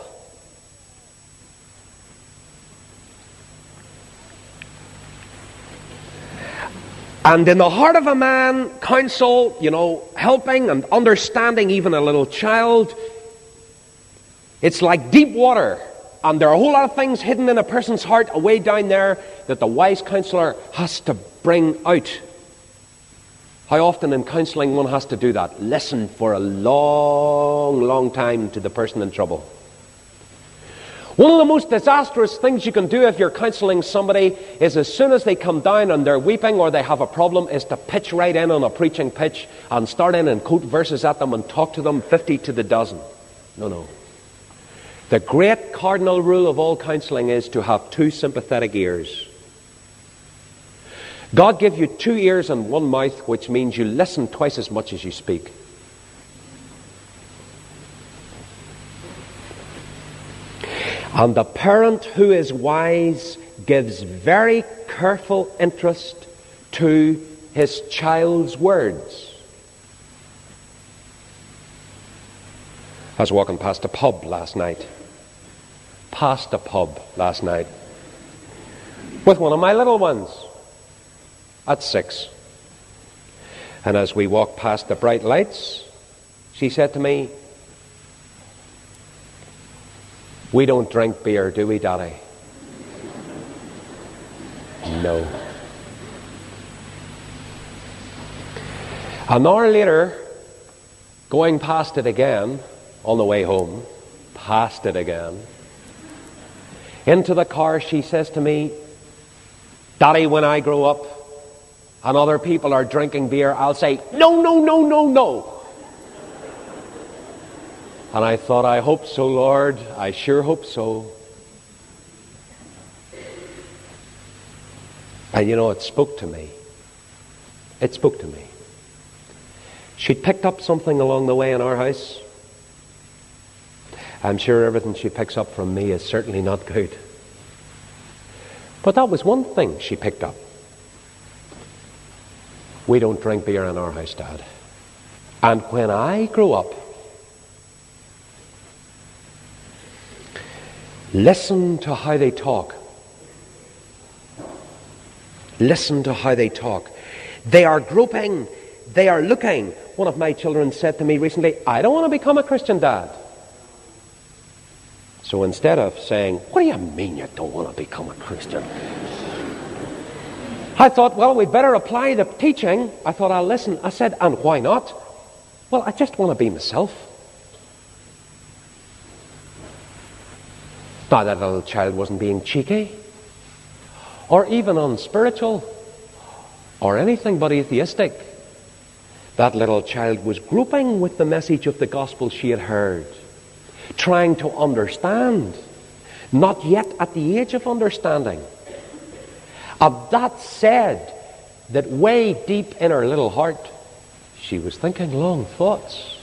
S1: And in the heart of a man, counsel, you know, helping and understanding even a little child, it's like deep water. And there are a whole lot of things hidden in a person's heart away down there that the wise counselor has to bring out. How often in counseling one has to do that? Listen for a long, long time to the person in trouble. One of the most disastrous things you can do if you're counseling somebody is as soon as they come down and they're weeping or they have a problem is to pitch right in on a preaching pitch and start in and quote verses at them and talk to them fifty to the dozen. No, no. The great cardinal rule of all counseling is to have two sympathetic ears. God gave you two ears and one mouth, which means you listen twice as much as you speak. And the parent who is wise gives very careful interest to his child's words. I was walking past a pub last night. Past a pub last night. With one of my little ones. At six. And as we walked past the bright lights, she said to me, "We don't drink beer, do we, Daddy?" No. An hour later, going past it again, on the way home, past it again, into the car, she says to me, "Daddy, when I grow up and other people are drinking beer, I'll say, no, no, no, no, no." And I thought, I hope so, Lord. I sure hope so. And you know, it spoke to me. It spoke to me. She'd picked up something along the way in our house. I'm sure everything she picks up from me is certainly not good. But that was one thing she picked up. We don't drink beer in our house, Dad. And when I grow up, listen to how they talk. Listen to how they talk. They are groping. They are looking. One of my children said to me recently, "I don't want to become a Christian, Dad." So instead of saying, "What do you mean you don't want to become a Christian?" I thought, well, we'd better apply the teaching. I thought, I'll listen. I said, "And why not?" "Well, I just want to be myself." Now, that little child wasn't being cheeky, or even unspiritual, or anything but atheistic. That little child was groping with the message of the gospel she had heard, trying to understand, not yet at the age of understanding. And that said that way deep in her little heart, she was thinking long thoughts.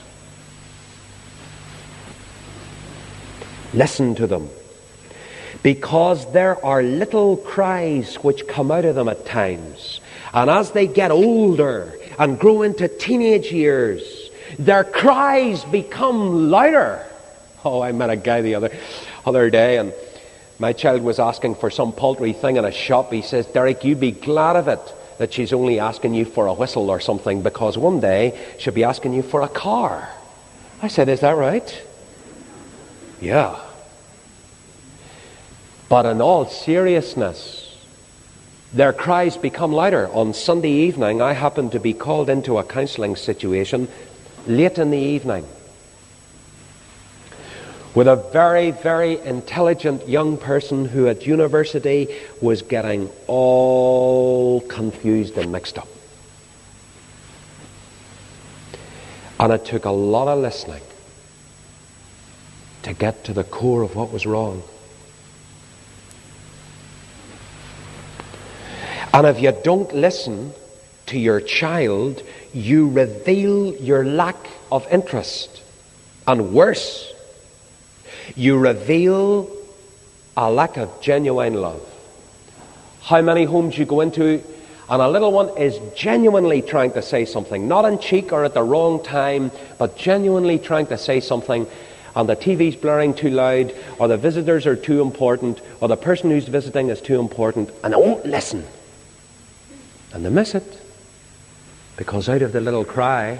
S1: Listen to them, because there are little cries which come out of them at times. And as they get older and grow into teenage years, their cries become louder. Oh, I met a guy the other other day, and my child was asking for some paltry thing in a shop. He says, "Derek, you'd be glad of it that she's only asking you for a whistle or something, because one day she'll be asking you for a car." I said, "Is that right?" Yeah. But in all seriousness, their cries become louder. On Sunday evening, I happened to be called into a counselling situation late in the evening with a very, very intelligent young person who at university was getting all confused and mixed up. And it took a lot of listening to get to the core of what was wrong. And if you don't listen to your child, you reveal your lack of interest. And worse, you reveal a lack of genuine love. How many homes you go into and a little one is genuinely trying to say something, not in cheek or at the wrong time, but genuinely trying to say something, and the T V's blaring too loud, or the visitors are too important, or the person who's visiting is too important, and they won't listen. And they miss it, because out of the little cry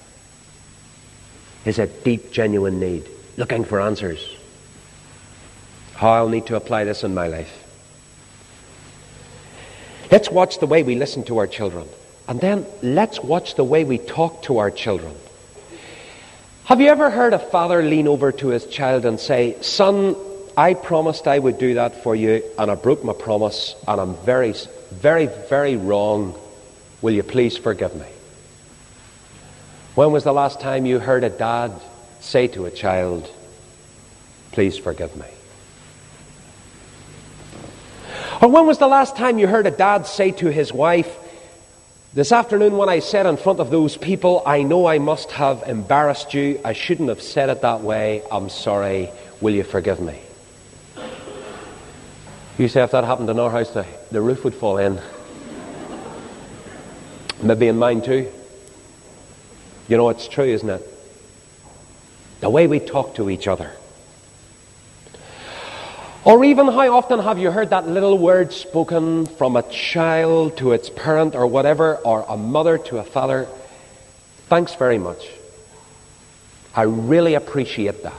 S1: is a deep, genuine need, looking for answers. How I'll need to apply this in my life. Let's watch the way we listen to our children, and then let's watch the way we talk to our children. Have you ever heard a father lean over to his child and say, "Son, I promised I would do that for you, and I broke my promise, and I'm very, very, very wrong. Will you please forgive me?" When was the last time you heard a dad say to a child, "Please forgive me"? Or when was the last time you heard a dad say to his wife, "This afternoon when I said in front of those people, I know I must have embarrassed you. I shouldn't have said it that way. I'm sorry. Will you forgive me?" You say, if that happened in our house, the, the roof would fall in. Maybe in mine too. You know, it's true, isn't it? The way we talk to each other. Or even how often have you heard that little word spoken from a child to its parent or whatever, or a mother to a father? Thanks very much. I really appreciate that.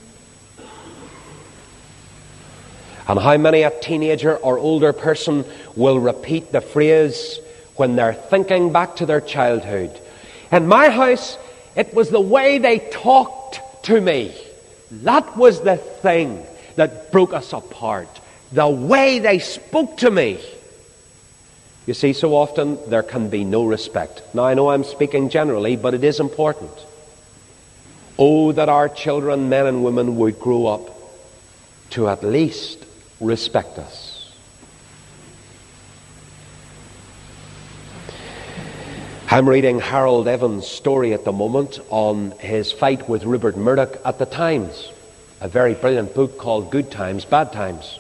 S1: And how many a teenager or older person will repeat the phrase when they're thinking back to their childhood? In my house, it was the way they talked to me. That was the thing that broke us apart. The way they spoke to me. You see, so often there can be no respect. Now, I know I'm speaking generally, but it is important. Oh, that our children, men and women, would grow up to at least respect us. I'm reading Harold Evans' story at the moment on his fight with Rupert Murdoch at the Times. A very brilliant book called Good Times, Bad Times.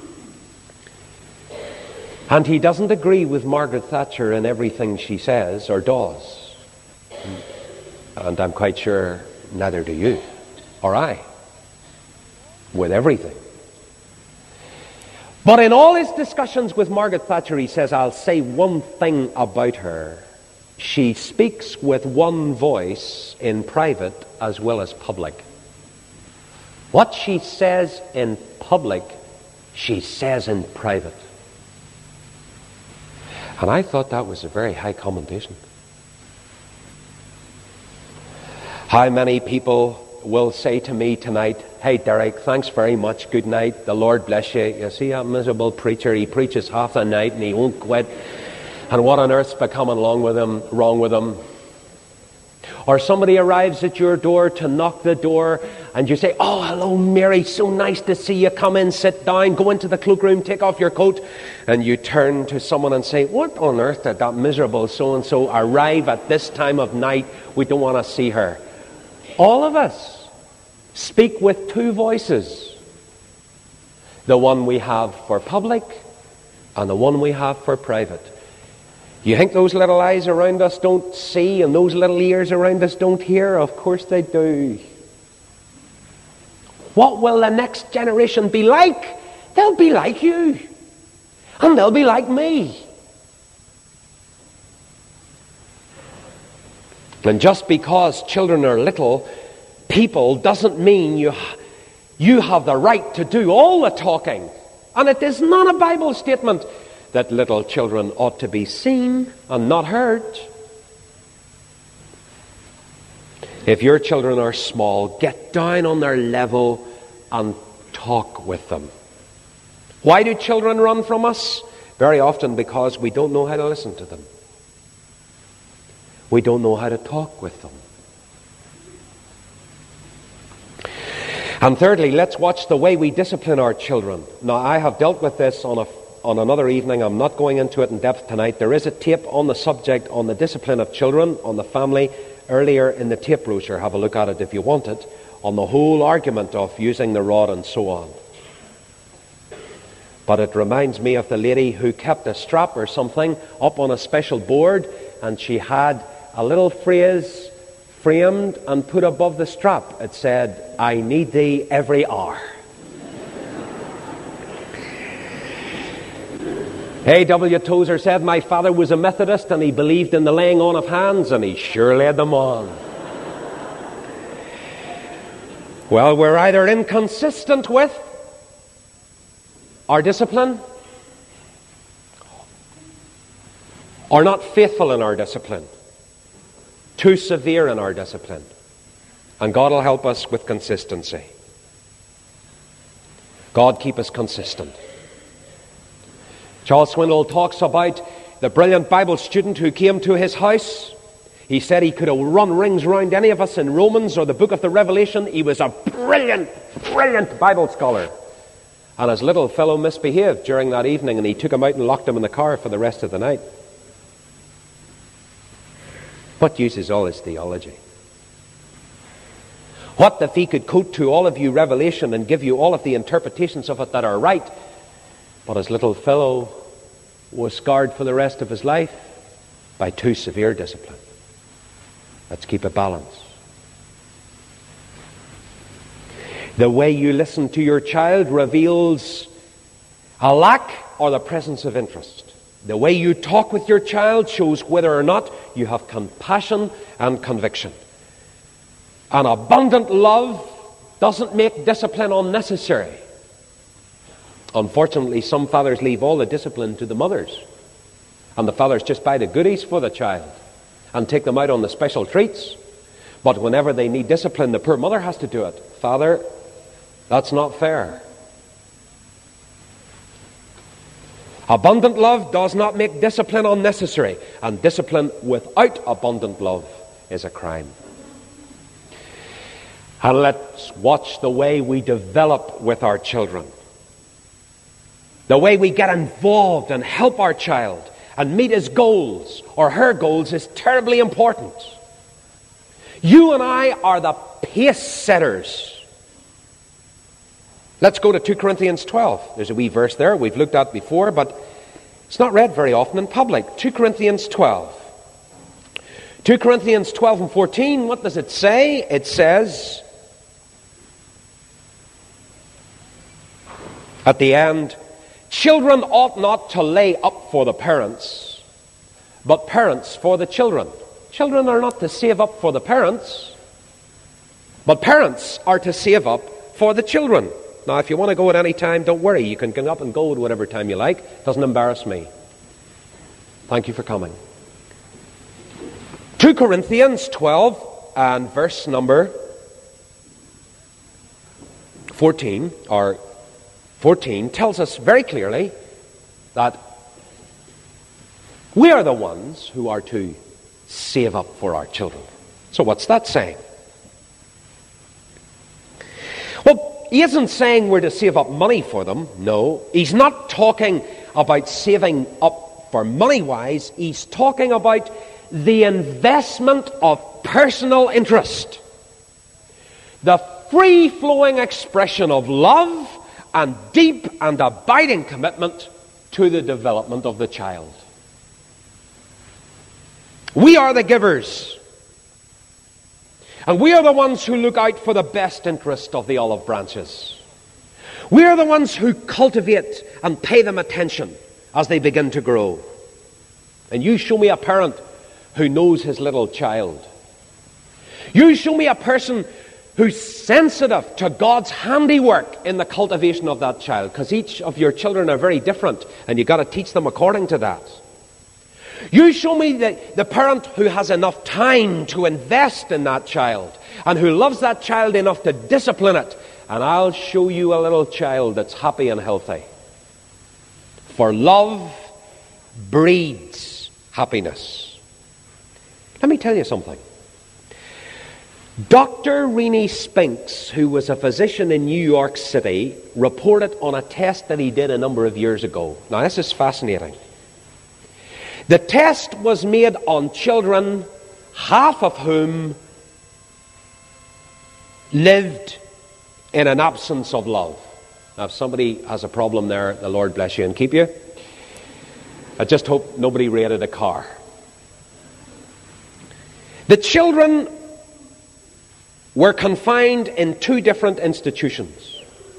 S1: And he doesn't agree with Margaret Thatcher in everything she says or does. And I'm quite sure neither do you or I. With everything. But in all his discussions with Margaret Thatcher, he says, I'll say one thing about her. She speaks with one voice in private as well as public. What she says in public, she says in private. And I thought that was a very high commendation. How many people will say to me tonight, hey Derek, thanks very much, good night, the Lord bless you. You see that miserable preacher, he preaches half the night and he won't quit. And what on earth's becoming along with him, wrong with him? Or somebody arrives at your door to knock the door and you say, oh, hello Mary, so nice to see you. Come in, sit down, go into the cloakroom, take off your coat. And you turn to someone and say, what on earth did that miserable so-and-so arrive at this time of night? We don't want to see her. All of us speak with two voices. The one we have for public and the one we have for private. You think those little eyes around us don't see and those little ears around us don't hear? Of course they do. What will the next generation be like? They'll be like you. And they'll be like me. And just because children are little people doesn't mean you, you have the right to do all the talking. And it is not a Bible statement that little children ought to be seen and not heard. If your children are small, get down on their level and talk with them. Why do children run from us? Very often because we don't know how to listen to them. We don't know how to talk with them. And thirdly, let's watch the way we discipline our children. Now, I have dealt with this on a on another evening. I'm not going into it in depth tonight. There is a tape on the subject on the discipline of children, on the family, earlier in the tape brochure. Have a look at it if you want it, on the whole argument of using the rod and so on. But it reminds me of the lady who kept a strap or something up on a special board, and she had a little phrase framed and put above the strap. It said, I need thee every hour. A W Tozer said, my father was a Methodist and he believed in the laying on of hands, and he sure laid them on. Well, we're either inconsistent with our discipline or not faithful in our discipline. Too severe in our discipline. And God will help us with consistency. God keep us consistent. Charles Swindoll talks about the brilliant Bible student who came to his house. He said he could have run rings round any of us in Romans or the book of the Revelation. He was a brilliant, brilliant Bible scholar. And his little fellow misbehaved during that evening, and he took him out and locked him in the car for the rest of the night. What use is all his theology? What if he could quote to all of you Revelation and give you all of the interpretations of it that are right, but his little fellow was scarred for the rest of his life by too severe discipline? Let's keep a balance. The way you listen to your child reveals a lack or the presence of interest. The way you talk with your child shows whether or not you have compassion and conviction. An abundant love doesn't make discipline unnecessary. Unfortunately, some fathers leave all the discipline to the mothers. And the fathers just buy the goodies for the child and take them out on the special treats. But whenever they need discipline, the poor mother has to do it. Father, that's not fair. Abundant love does not make discipline unnecessary, and discipline without abundant love is a crime. And let's watch the way we develop with our children. The way we get involved and help our child and meet his goals or her goals is terribly important. You and I are the pace setters. Let's go to two Corinthians twelve. There's a wee verse there we've looked at before, but it's not read very often in public. two Corinthians twelve. two Corinthians twelve and fourteen, what does it say? It says, at the end, children ought not to lay up for the parents, but parents for the children. Children are not to save up for the parents, but parents are to save up for the children. Now, if you want to go at any time, don't worry. You can get up and go at whatever time you like. It doesn't embarrass me. Thank you for coming. two Corinthians twelve and verse number fourteen, or fourteen, tells us very clearly that we are the ones who are to save up for our children. So what's that saying? Well, he isn't saying we're to save up money for them. No. He's not talking about saving up for money-wise. He's talking about the investment of personal interest. The free-flowing expression of love and deep and abiding commitment to the development of the child. We are the givers. And we are the ones who look out for the best interest of the olive branches. We are the ones who cultivate and pay them attention as they begin to grow. And you show me a parent who knows his little child. You show me a person who's sensitive to God's handiwork in the cultivation of that child, because each of your children are very different, and you've got to teach them according to that. You show me the, the parent who has enough time to invest in that child and who loves that child enough to discipline it, and I'll show you a little child that's happy and healthy. For love breeds happiness. Let me tell you something. Doctor Rennie Spinks, who was a physician in New York City, reported on a test that he did a number of years ago. Now, this is fascinating. The test was made on children, half of whom lived in an absence of love. Now, if somebody has a problem there, the Lord bless you and keep you. I just hope nobody raided a car. The children were confined in two different institutions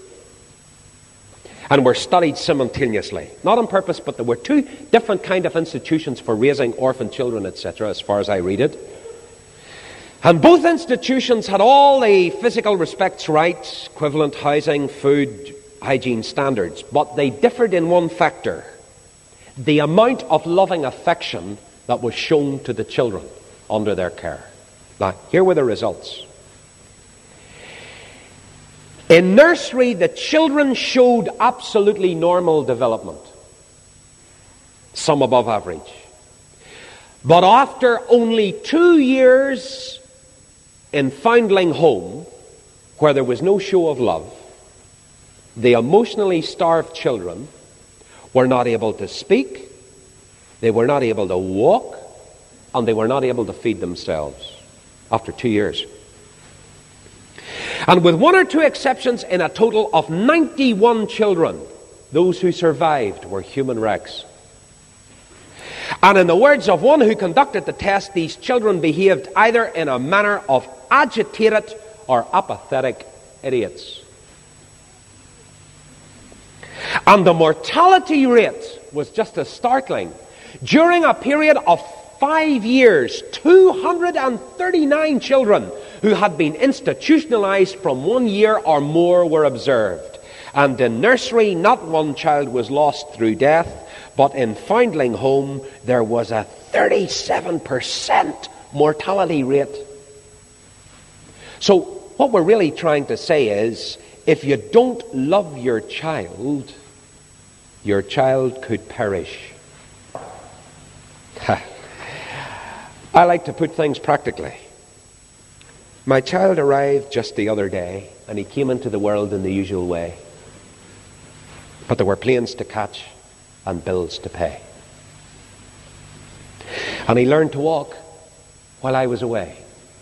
S1: and were studied simultaneously. Not on purpose, but there were two different kind of institutions for raising orphan children, et cetera, as far as I read it. And both institutions had all the physical respects rights, equivalent housing, food, hygiene standards, but they differed in one factor: the amount of loving affection that was shown to the children under their care. Now, here were the results. In nursery, the children showed absolutely normal development, some above average. But after only two years in foundling home, where there was no show of love, the emotionally starved children were not able to speak, they were not able to walk, and they were not able to feed themselves after two years. And with one or two exceptions, in a total of ninety-one children, those who survived were human wrecks. And in the words of one who conducted the test, these children behaved either in a manner of agitated or apathetic idiots. And the mortality rate was just as startling. During a period of five years, two hundred thirty-nine children who had been institutionalized from one year or more were observed. And in nursery, not one child was lost through death, but in foundling home, there was a thirty-seven percent mortality rate. So what we're really trying to say is, if you don't love your child, your child could perish. I like to put things practically. My child arrived just the other day, and he came into the world in the usual way. But there were planes to catch and bills to pay. And he learned to walk while I was away.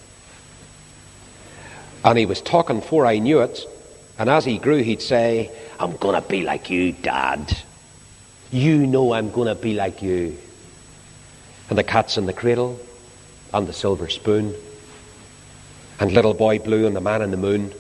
S1: And he was talking before I knew it, and as he grew he'd say, "I'm going to be like you, Dad. You know I'm going to be like you." And the cat's in the cradle, and the silver spoon, and Little Boy Blue and the Man in the Moon.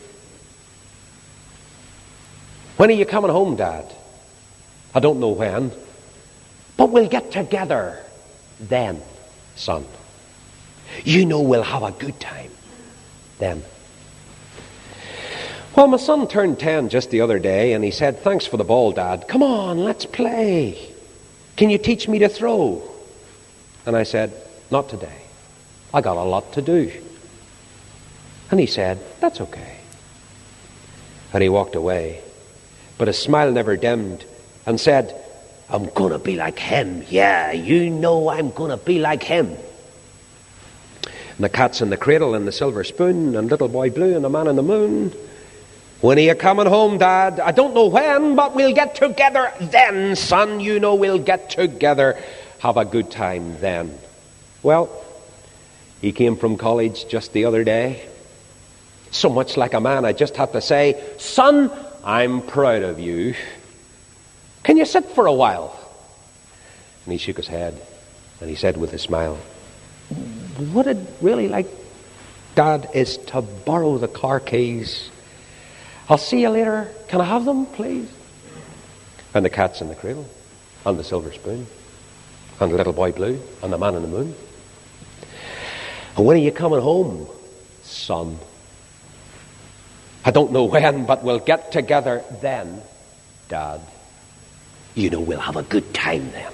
S1: "When are you coming home, Dad?" "I don't know when, but we'll get together then, son. You know we'll have a good time then." Well, my son turned ten just the other day, and he said, "Thanks for the ball, Dad. Come on, let's play. Can you teach me to throw?" And I said, "Not today. I got a lot to do." And he said, "That's okay." And he walked away, but his smile never dimmed, and said, "I'm going to be like him. Yeah, you know I'm going to be like him." And the cat's in the cradle and the silver spoon, and Little Boy Blue and the Man in the Moon. "When are you coming home, Dad?" "I don't know when, but we'll get together then, son. You know we'll get together. Have a good time then." Well, he came from college just the other day. So much like a man, I just had to say, "Son, I'm proud of you. Can you sit for a while?" And he shook his head, and he said with a smile, "What I'd really like, Dad, is to borrow the car keys. I'll see you later. Can I have them, please?" And the cat's in the cradle, and the silver spoon, and Little Boy Blue, and the Man in the Moon. "And when are you coming home, son?" "I don't know when, but we'll get together then, Dad. You know we'll have a good time then."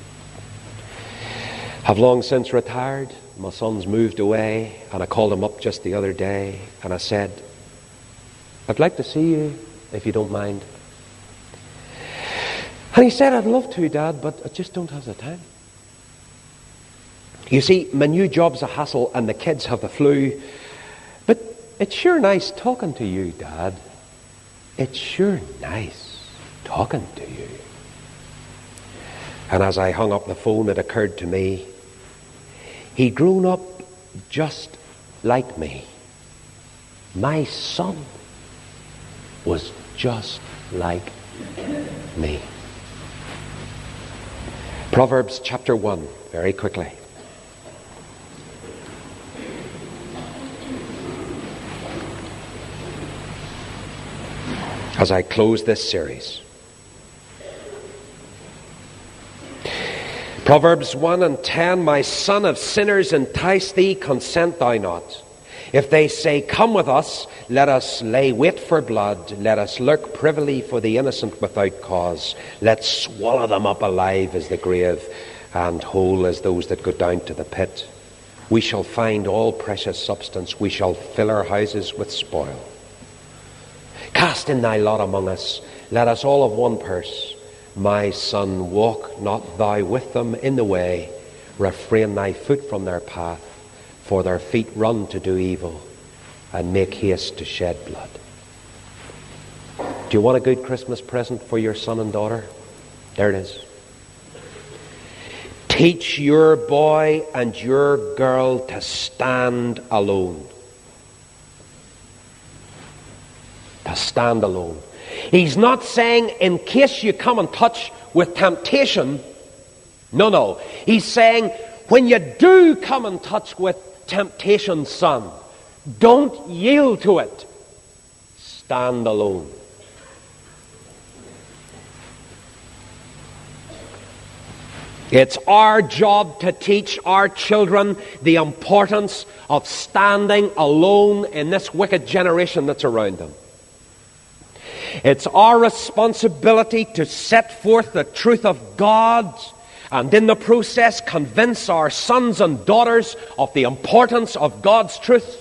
S1: I've long since retired. My son's moved away, and I called him up just the other day, and I said, "I'd like to see you, if you don't mind." And he said, "I'd love to, Dad, but I just don't have the time. You see, my new job's a hassle, and the kids have the flu. But it's sure nice talking to you, Dad. It's sure nice talking to you." And as I hung up the phone, it occurred to me, he'd grown up just like me. My son was just like me. Proverbs chapter one, very quickly. As I close this series, Proverbs one and ten, "My son, if sinners entice thee, consent thou not. If they say, 'Come with us, let us lay wait for blood. Let us lurk privily for the innocent without cause. Let's swallow them up alive as the grave, and whole as those that go down to the pit. We shall find all precious substance. We shall fill our houses with spoil. Cast in thy lot among us. Let us all of one purse. My son, walk not thou with them in the way. Refrain thy foot from their path. For their feet run to do evil, and make haste to shed blood." Do you want a good Christmas present for your son and daughter? There it is. Teach your boy and your girl to stand alone. To stand alone. He's not saying, in case you come in touch with temptation. No, no. He's saying, when you do come in touch with temptation, son, don't yield to it. Stand alone. It's our job to teach our children the importance of standing alone in this wicked generation that's around them. It's our responsibility to set forth the truth of God, and in the process convince our sons and daughters of the importance of God's truth.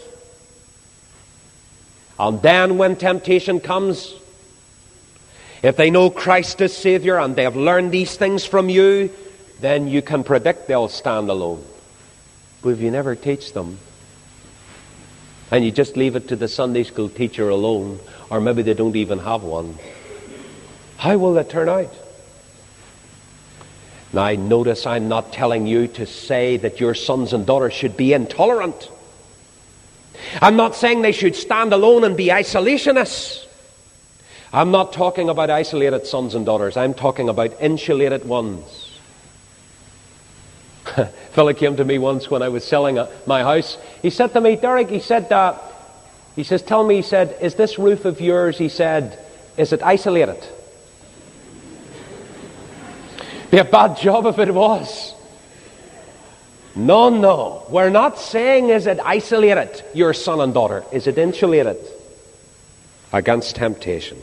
S1: And then when temptation comes, if they know Christ as Savior and they have learned these things from you, then you can predict they'll stand alone. But if you never teach them, and you just leave it to the Sunday school teacher alone, or maybe they don't even have one, how will it turn out? Now notice, I'm not telling you to say that your sons and daughters should be intolerant. I'm not saying they should stand alone and be isolationists. I'm not talking about isolated sons and daughters. I'm talking about insulated ones. A fellow came to me once when I was selling a, my house. He said to me, Derek, he said, uh, he says, tell me, he said, is this roof of yours, he said, is it isolated? Be a bad job if it was. No, no. We're not saying is it isolated, your son and daughter. Is it insulated against temptation?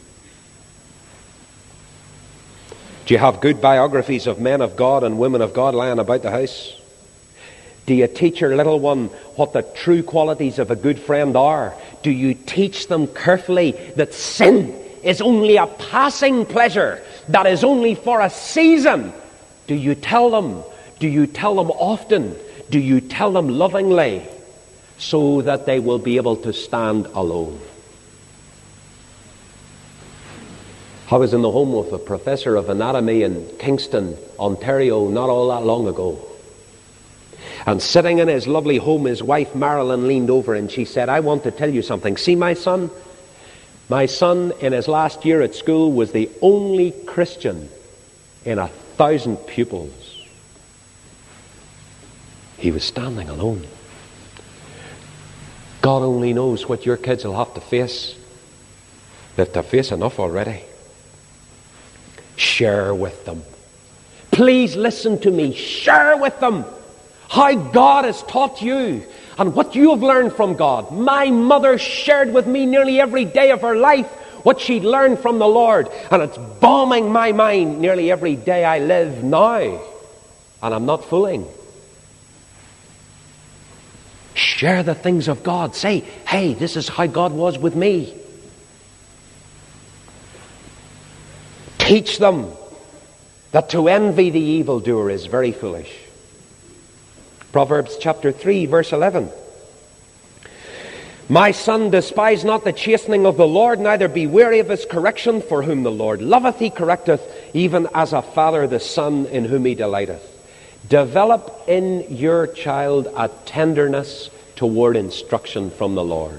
S1: Do you have good biographies of men of God and women of God lying about the house? Do you teach your little one what the true qualities of a good friend are? Do you teach them carefully that sin is only a passing pleasure, that is only for a season? Do you tell them? Do you tell them often? Do you tell them lovingly, so that they will be able to stand alone? I was in the home of a professor of anatomy in Kingston, Ontario, not all that long ago. And sitting in his lovely home, his wife Marilyn leaned over and she said, I want to tell you something. See my son? My son in his last year at school was the only Christian in a thousand pupils. He was standing alone. God only knows what your kids will have to face. They have to face enough already. Share with them. Please listen to me. Share with them how God has taught you and what you have learned from God. My mother shared with me nearly every day of her life what she'd learned from the Lord, and it's bombing my mind nearly every day I live now. And I'm not fooling. Share the things of God. Say, hey, this is how God was with me. Teach them that to envy the evildoer is very foolish. Proverbs chapter three, verse eleven. My son, despise not the chastening of the Lord, neither be weary of his correction, for whom the Lord loveth he correcteth, even as a father the son in whom he delighteth. Develop in your child a tenderness toward instruction from the Lord.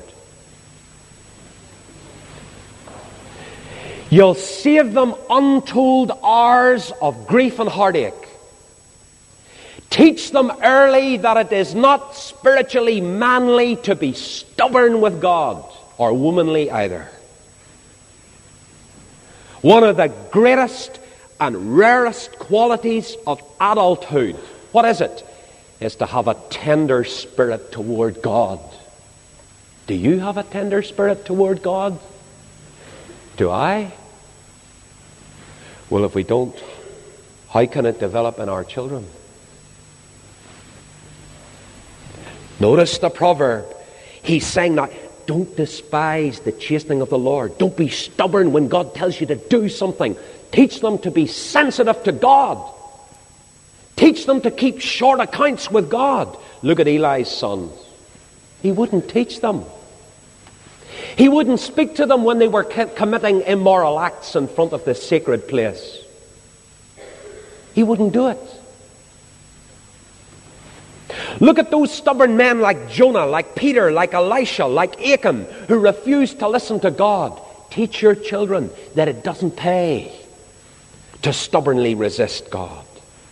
S1: You'll save them untold hours of grief and heartache. Teach them early that it is not spiritually manly to be stubborn with God, or womanly either. One of the greatest and rarest qualities of adulthood, what is it? Is to have a tender spirit toward God. Do you have a tender spirit toward God? Do I? Well, if we don't, how can it develop in our children? Notice the proverb. He's saying now, don't despise the chastening of the Lord. Don't be stubborn when God tells you to do something. Teach them to be sensitive to God. Teach them to keep short accounts with God. Look at Eli's sons. He wouldn't teach them. He wouldn't speak to them when they were committing immoral acts in front of the sacred place. He wouldn't do it. Look at those stubborn men like Jonah, like Peter, like Elisha, like Achan, who refused to listen to God. Teach your children that it doesn't pay to stubbornly resist God.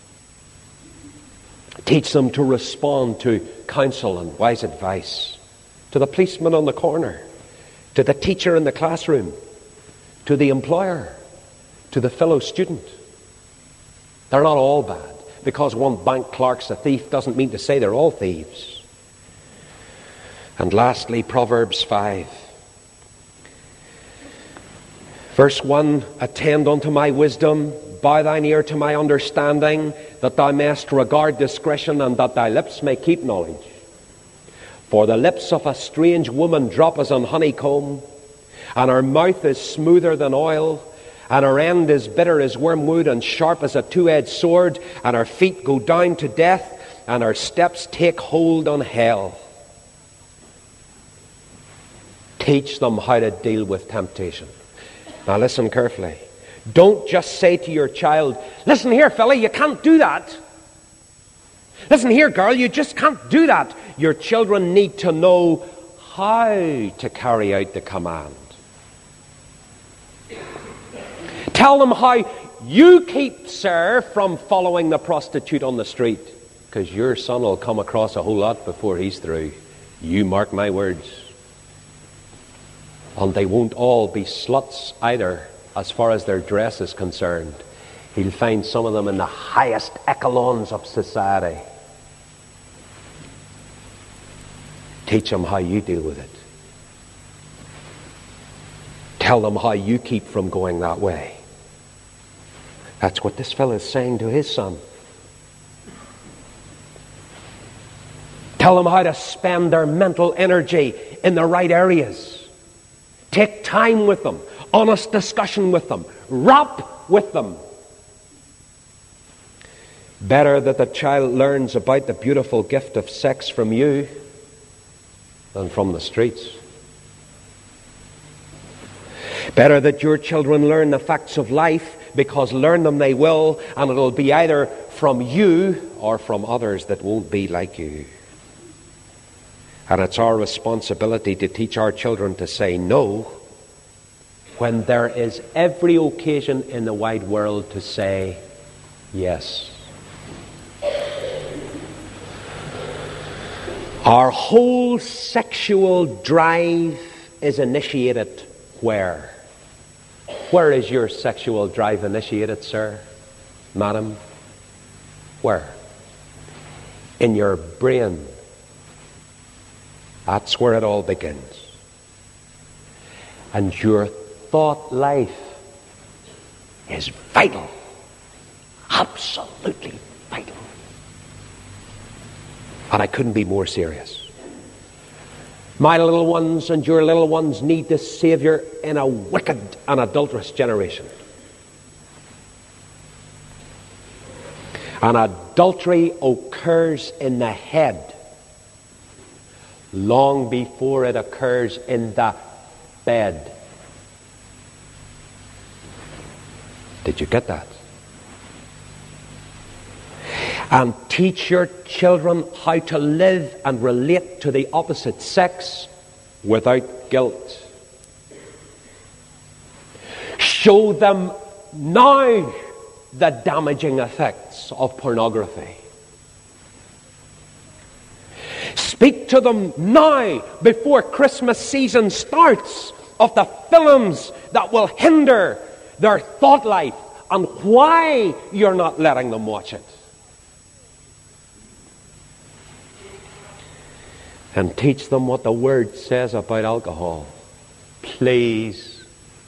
S1: Teach them to respond to counsel and wise advice. To the policeman on the corner, to the teacher in the classroom, to the employer, to the fellow student. They're not all bad. because one bank clerk's a thief doesn't mean to say they're all thieves. And lastly, Proverbs five. Verse one, attend unto my wisdom, bow thine ear to my understanding, that thou mayest regard discretion, and that thy lips may keep knowledge. For the lips of a strange woman drop as an honeycomb, and her mouth is smoother than oil, and her end is bitter as wormwood, and sharp as a two-edged sword, and her feet go down to death, and her steps take hold on hell. Teach them how to deal with temptation. Now listen carefully. Don't just say to your child, listen here, fella, you can't do that. Listen here, girl, you just can't do that. Your children need to know how to carry out the command. Tell them how you keep, sir, from following the prostitute on the street, because your son will come across a whole lot before he's through. You mark my words. And they won't all be sluts either, as far as their dress is concerned. He'll find some of them in the highest echelons of society. Teach them how you deal with it. Tell them how you keep from going that way. That's what this fellow is saying to his son. Tell them how to spend their mental energy in the right areas. Take time with them. Honest discussion with them. Rap with them. Better that the child learns about the beautiful gift of sex from you than from the streets. Better that your children learn the facts of life, because learn them they will, and it'll be either from you or from others that won't be like you. And it's our responsibility to teach our children to say no when there is every occasion in the wide world to say yes. Our whole sexual drive is initiated where? Where is your sexual drive initiated, sir? Madam? Where? In your brain. That's where it all begins. And your thought life is vital. Absolutely vital. And I couldn't be more serious. My little ones and your little ones need the Savior in a wicked and adulterous generation. And adultery occurs in the head long before it occurs in the bed. Did you get that? And teach your children how to live and relate to the opposite sex without guilt. Show them now the damaging effects of pornography. Speak to them now, before Christmas season starts, of the films that will hinder their thought life and why you're not letting them watch it. And teach them what the Word says about alcohol. Please.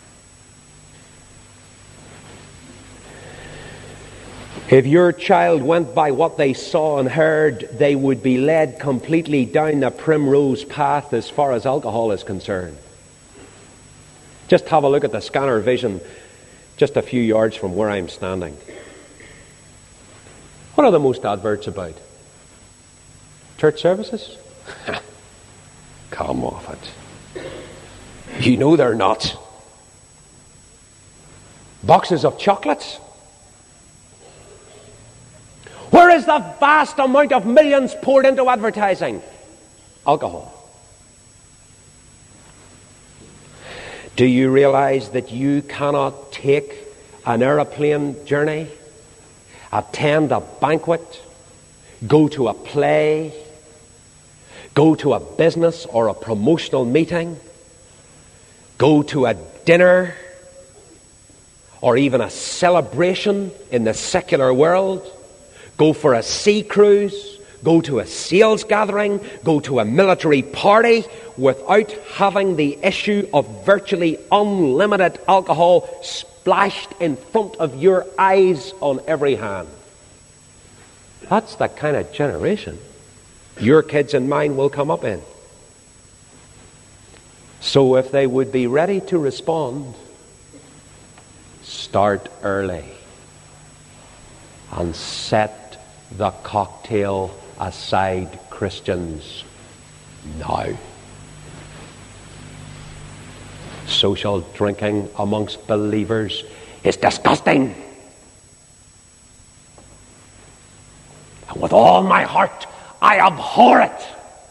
S1: If your child went by what they saw and heard, they would be led completely down the primrose path as far as alcohol is concerned. Just have a look at the scanner vision just a few yards from where I'm standing. What are the most adverts about? Church services? Come off it. You know they're not. Boxes of chocolates? Where is the vast amount of millions poured into advertising? Alcohol. Do you realize that you cannot take an aeroplane journey, attend a banquet, go to a play, go to a business or a promotional meeting, go to a dinner, or even a celebration in the secular world, go for a sea cruise, go to a sales gathering, go to a military party without having the issue of virtually unlimited alcohol splashed in front of your eyes on every hand. That's the kind of generation your kids and mine will come up in. So if they would be ready to respond, start early and set the cocktail aside, Christians, now. Social drinking amongst believers is disgusting. And with all my heart, I abhor it.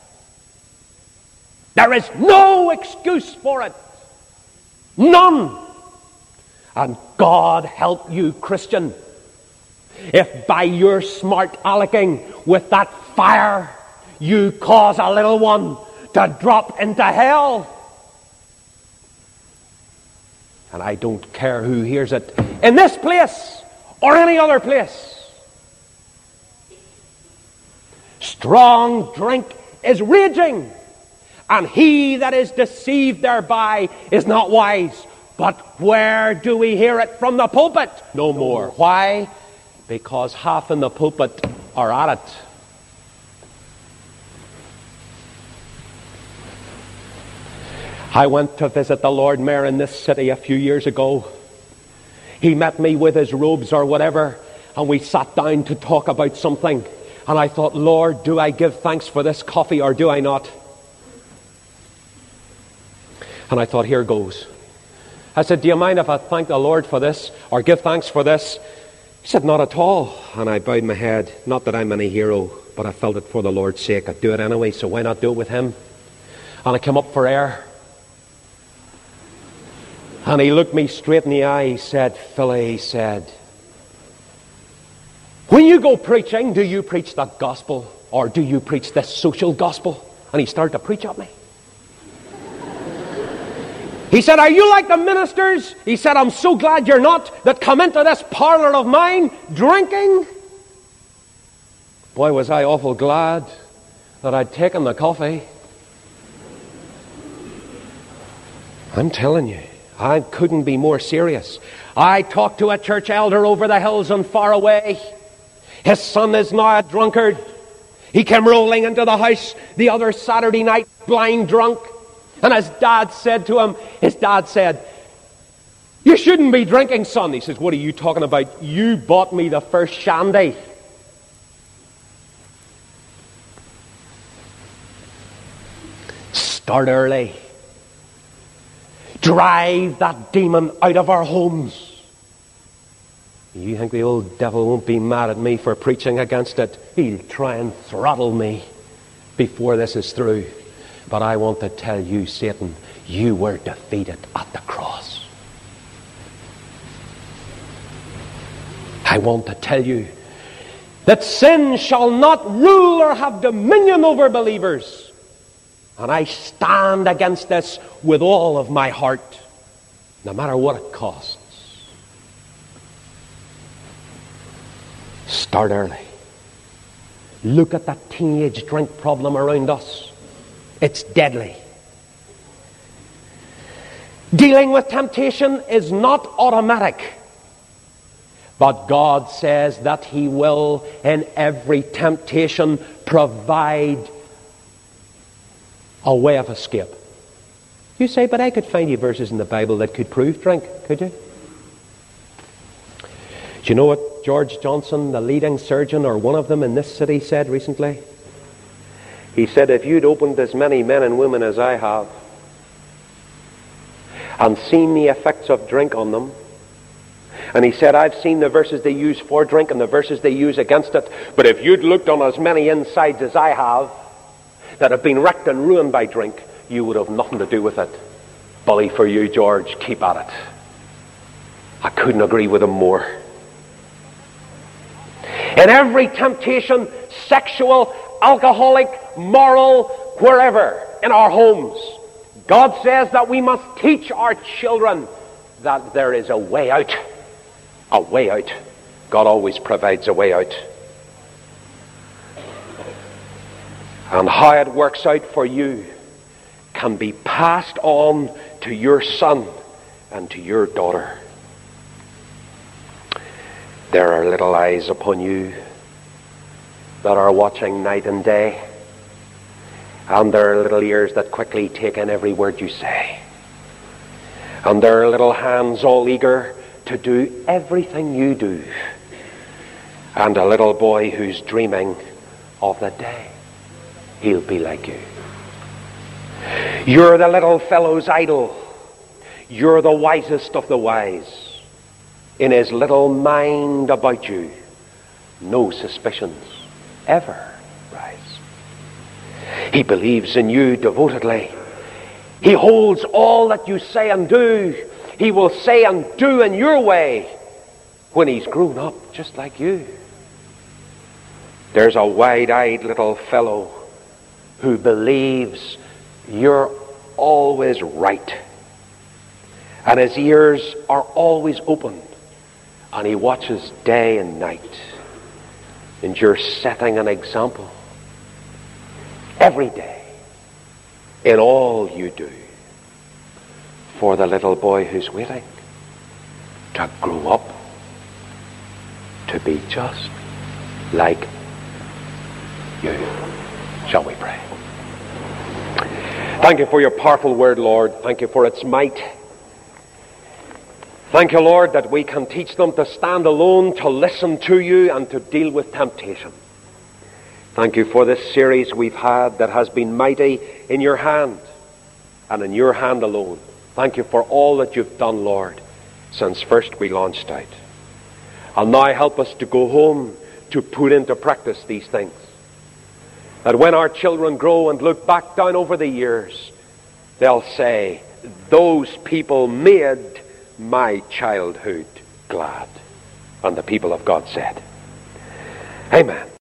S1: There is no excuse for it. None. And God help you, Christian, if by your smart alecking with that fire you cause a little one to drop into hell. And I don't care who hears it in this place or any other place. Strong drink is raging, and he that is deceived thereby is not wise. But where do we hear it from the pulpit? No more. Why? Because half in the pulpit are at it. I went to visit the Lord Mayor in this city a few years ago. He met me with his robes or whatever, and we sat down to talk about something. And I thought, Lord, do I give thanks for this coffee or do I not? And I thought, here goes. I said, do you mind if I thank the Lord for this or give thanks for this? He said, not at all. And I bowed my head. Not that I'm any hero, but I felt it for the Lord's sake. I'd do it anyway, so why not do it with him? And I came up for air. And he looked me straight in the eye. He said, Philly, he said, when you go preaching, do you preach the gospel or do you preach this social gospel? And he started to preach at me. He said, are you like the ministers? He said, I'm so glad you're not, that come into this parlour of mine drinking. Boy, was I awful glad that I'd taken the coffee. I'm telling you, I couldn't be more serious. I talked to a church elder over the hills and far away. His son is now a drunkard. He came rolling into the house the other Saturday night, blind drunk. And his dad said to him, his dad said, you shouldn't be drinking, son. He says, what are you talking about? You bought me the first shandy. Start early. Drive that demon out of our homes. You think the old devil won't be mad at me for preaching against it? He'll try and throttle me before this is through. But I want to tell you, Satan, you were defeated at the cross. I want to tell you that sin shall not rule or have dominion over believers. And I stand against this with all of my heart, no matter what it costs. Start early. Look at that teenage drink problem around us. It's deadly. Dealing with temptation is not automatic. But God says that He will, in every temptation, provide a way of escape. You say, but I could find you verses in the Bible that could prove drink, could you? Do you know what George Johnson, the leading surgeon, or one of them in this city, said recently? He said, if you'd opened as many men and women as I have and seen the effects of drink on them, and he said, I've seen the verses they use for drink and the verses they use against it, but if you'd looked on as many insides as I have that have been wrecked and ruined by drink, you would have nothing to do with it. Bully for you, George. Keep at it. I couldn't agree with him more. In every temptation, sexual, alcoholic, moral, wherever, in our homes, God says that we must teach our children that there is a way out. A way out. God always provides a way out. And how it works out for you can be passed on to your son and to your daughter. There are little eyes upon you that are watching night and day, and there are little ears that quickly take in every word you say, and there are little hands all eager to do everything you do, and a little boy who's dreaming of the day he'll be like you. You're the little fellow's idol. You're the wisest of the wise. In his little mind about you, no suspicions ever rise. He believes in you devotedly. He holds all that you say and do. He will say and do in your way when he's grown up just like you. There's a wide-eyed little fellow who believes you're always right. And his ears are always open. And he watches day and night. And you're setting an example every day in all you do for the little boy who's waiting to grow up to be just like you. Shall we pray? Thank you for your powerful word, Lord. Thank you for its might. Thank you, Lord, that we can teach them to stand alone, to listen to you, and to deal with temptation. Thank you for this series we've had that has been mighty in your hand, and in your hand alone. Thank you for all that you've done, Lord, since first we launched out. And now help us to go home to put into practice these things. That when our children grow and look back down over the years, they'll say, those people made my childhood glad. And the people of God said, Amen.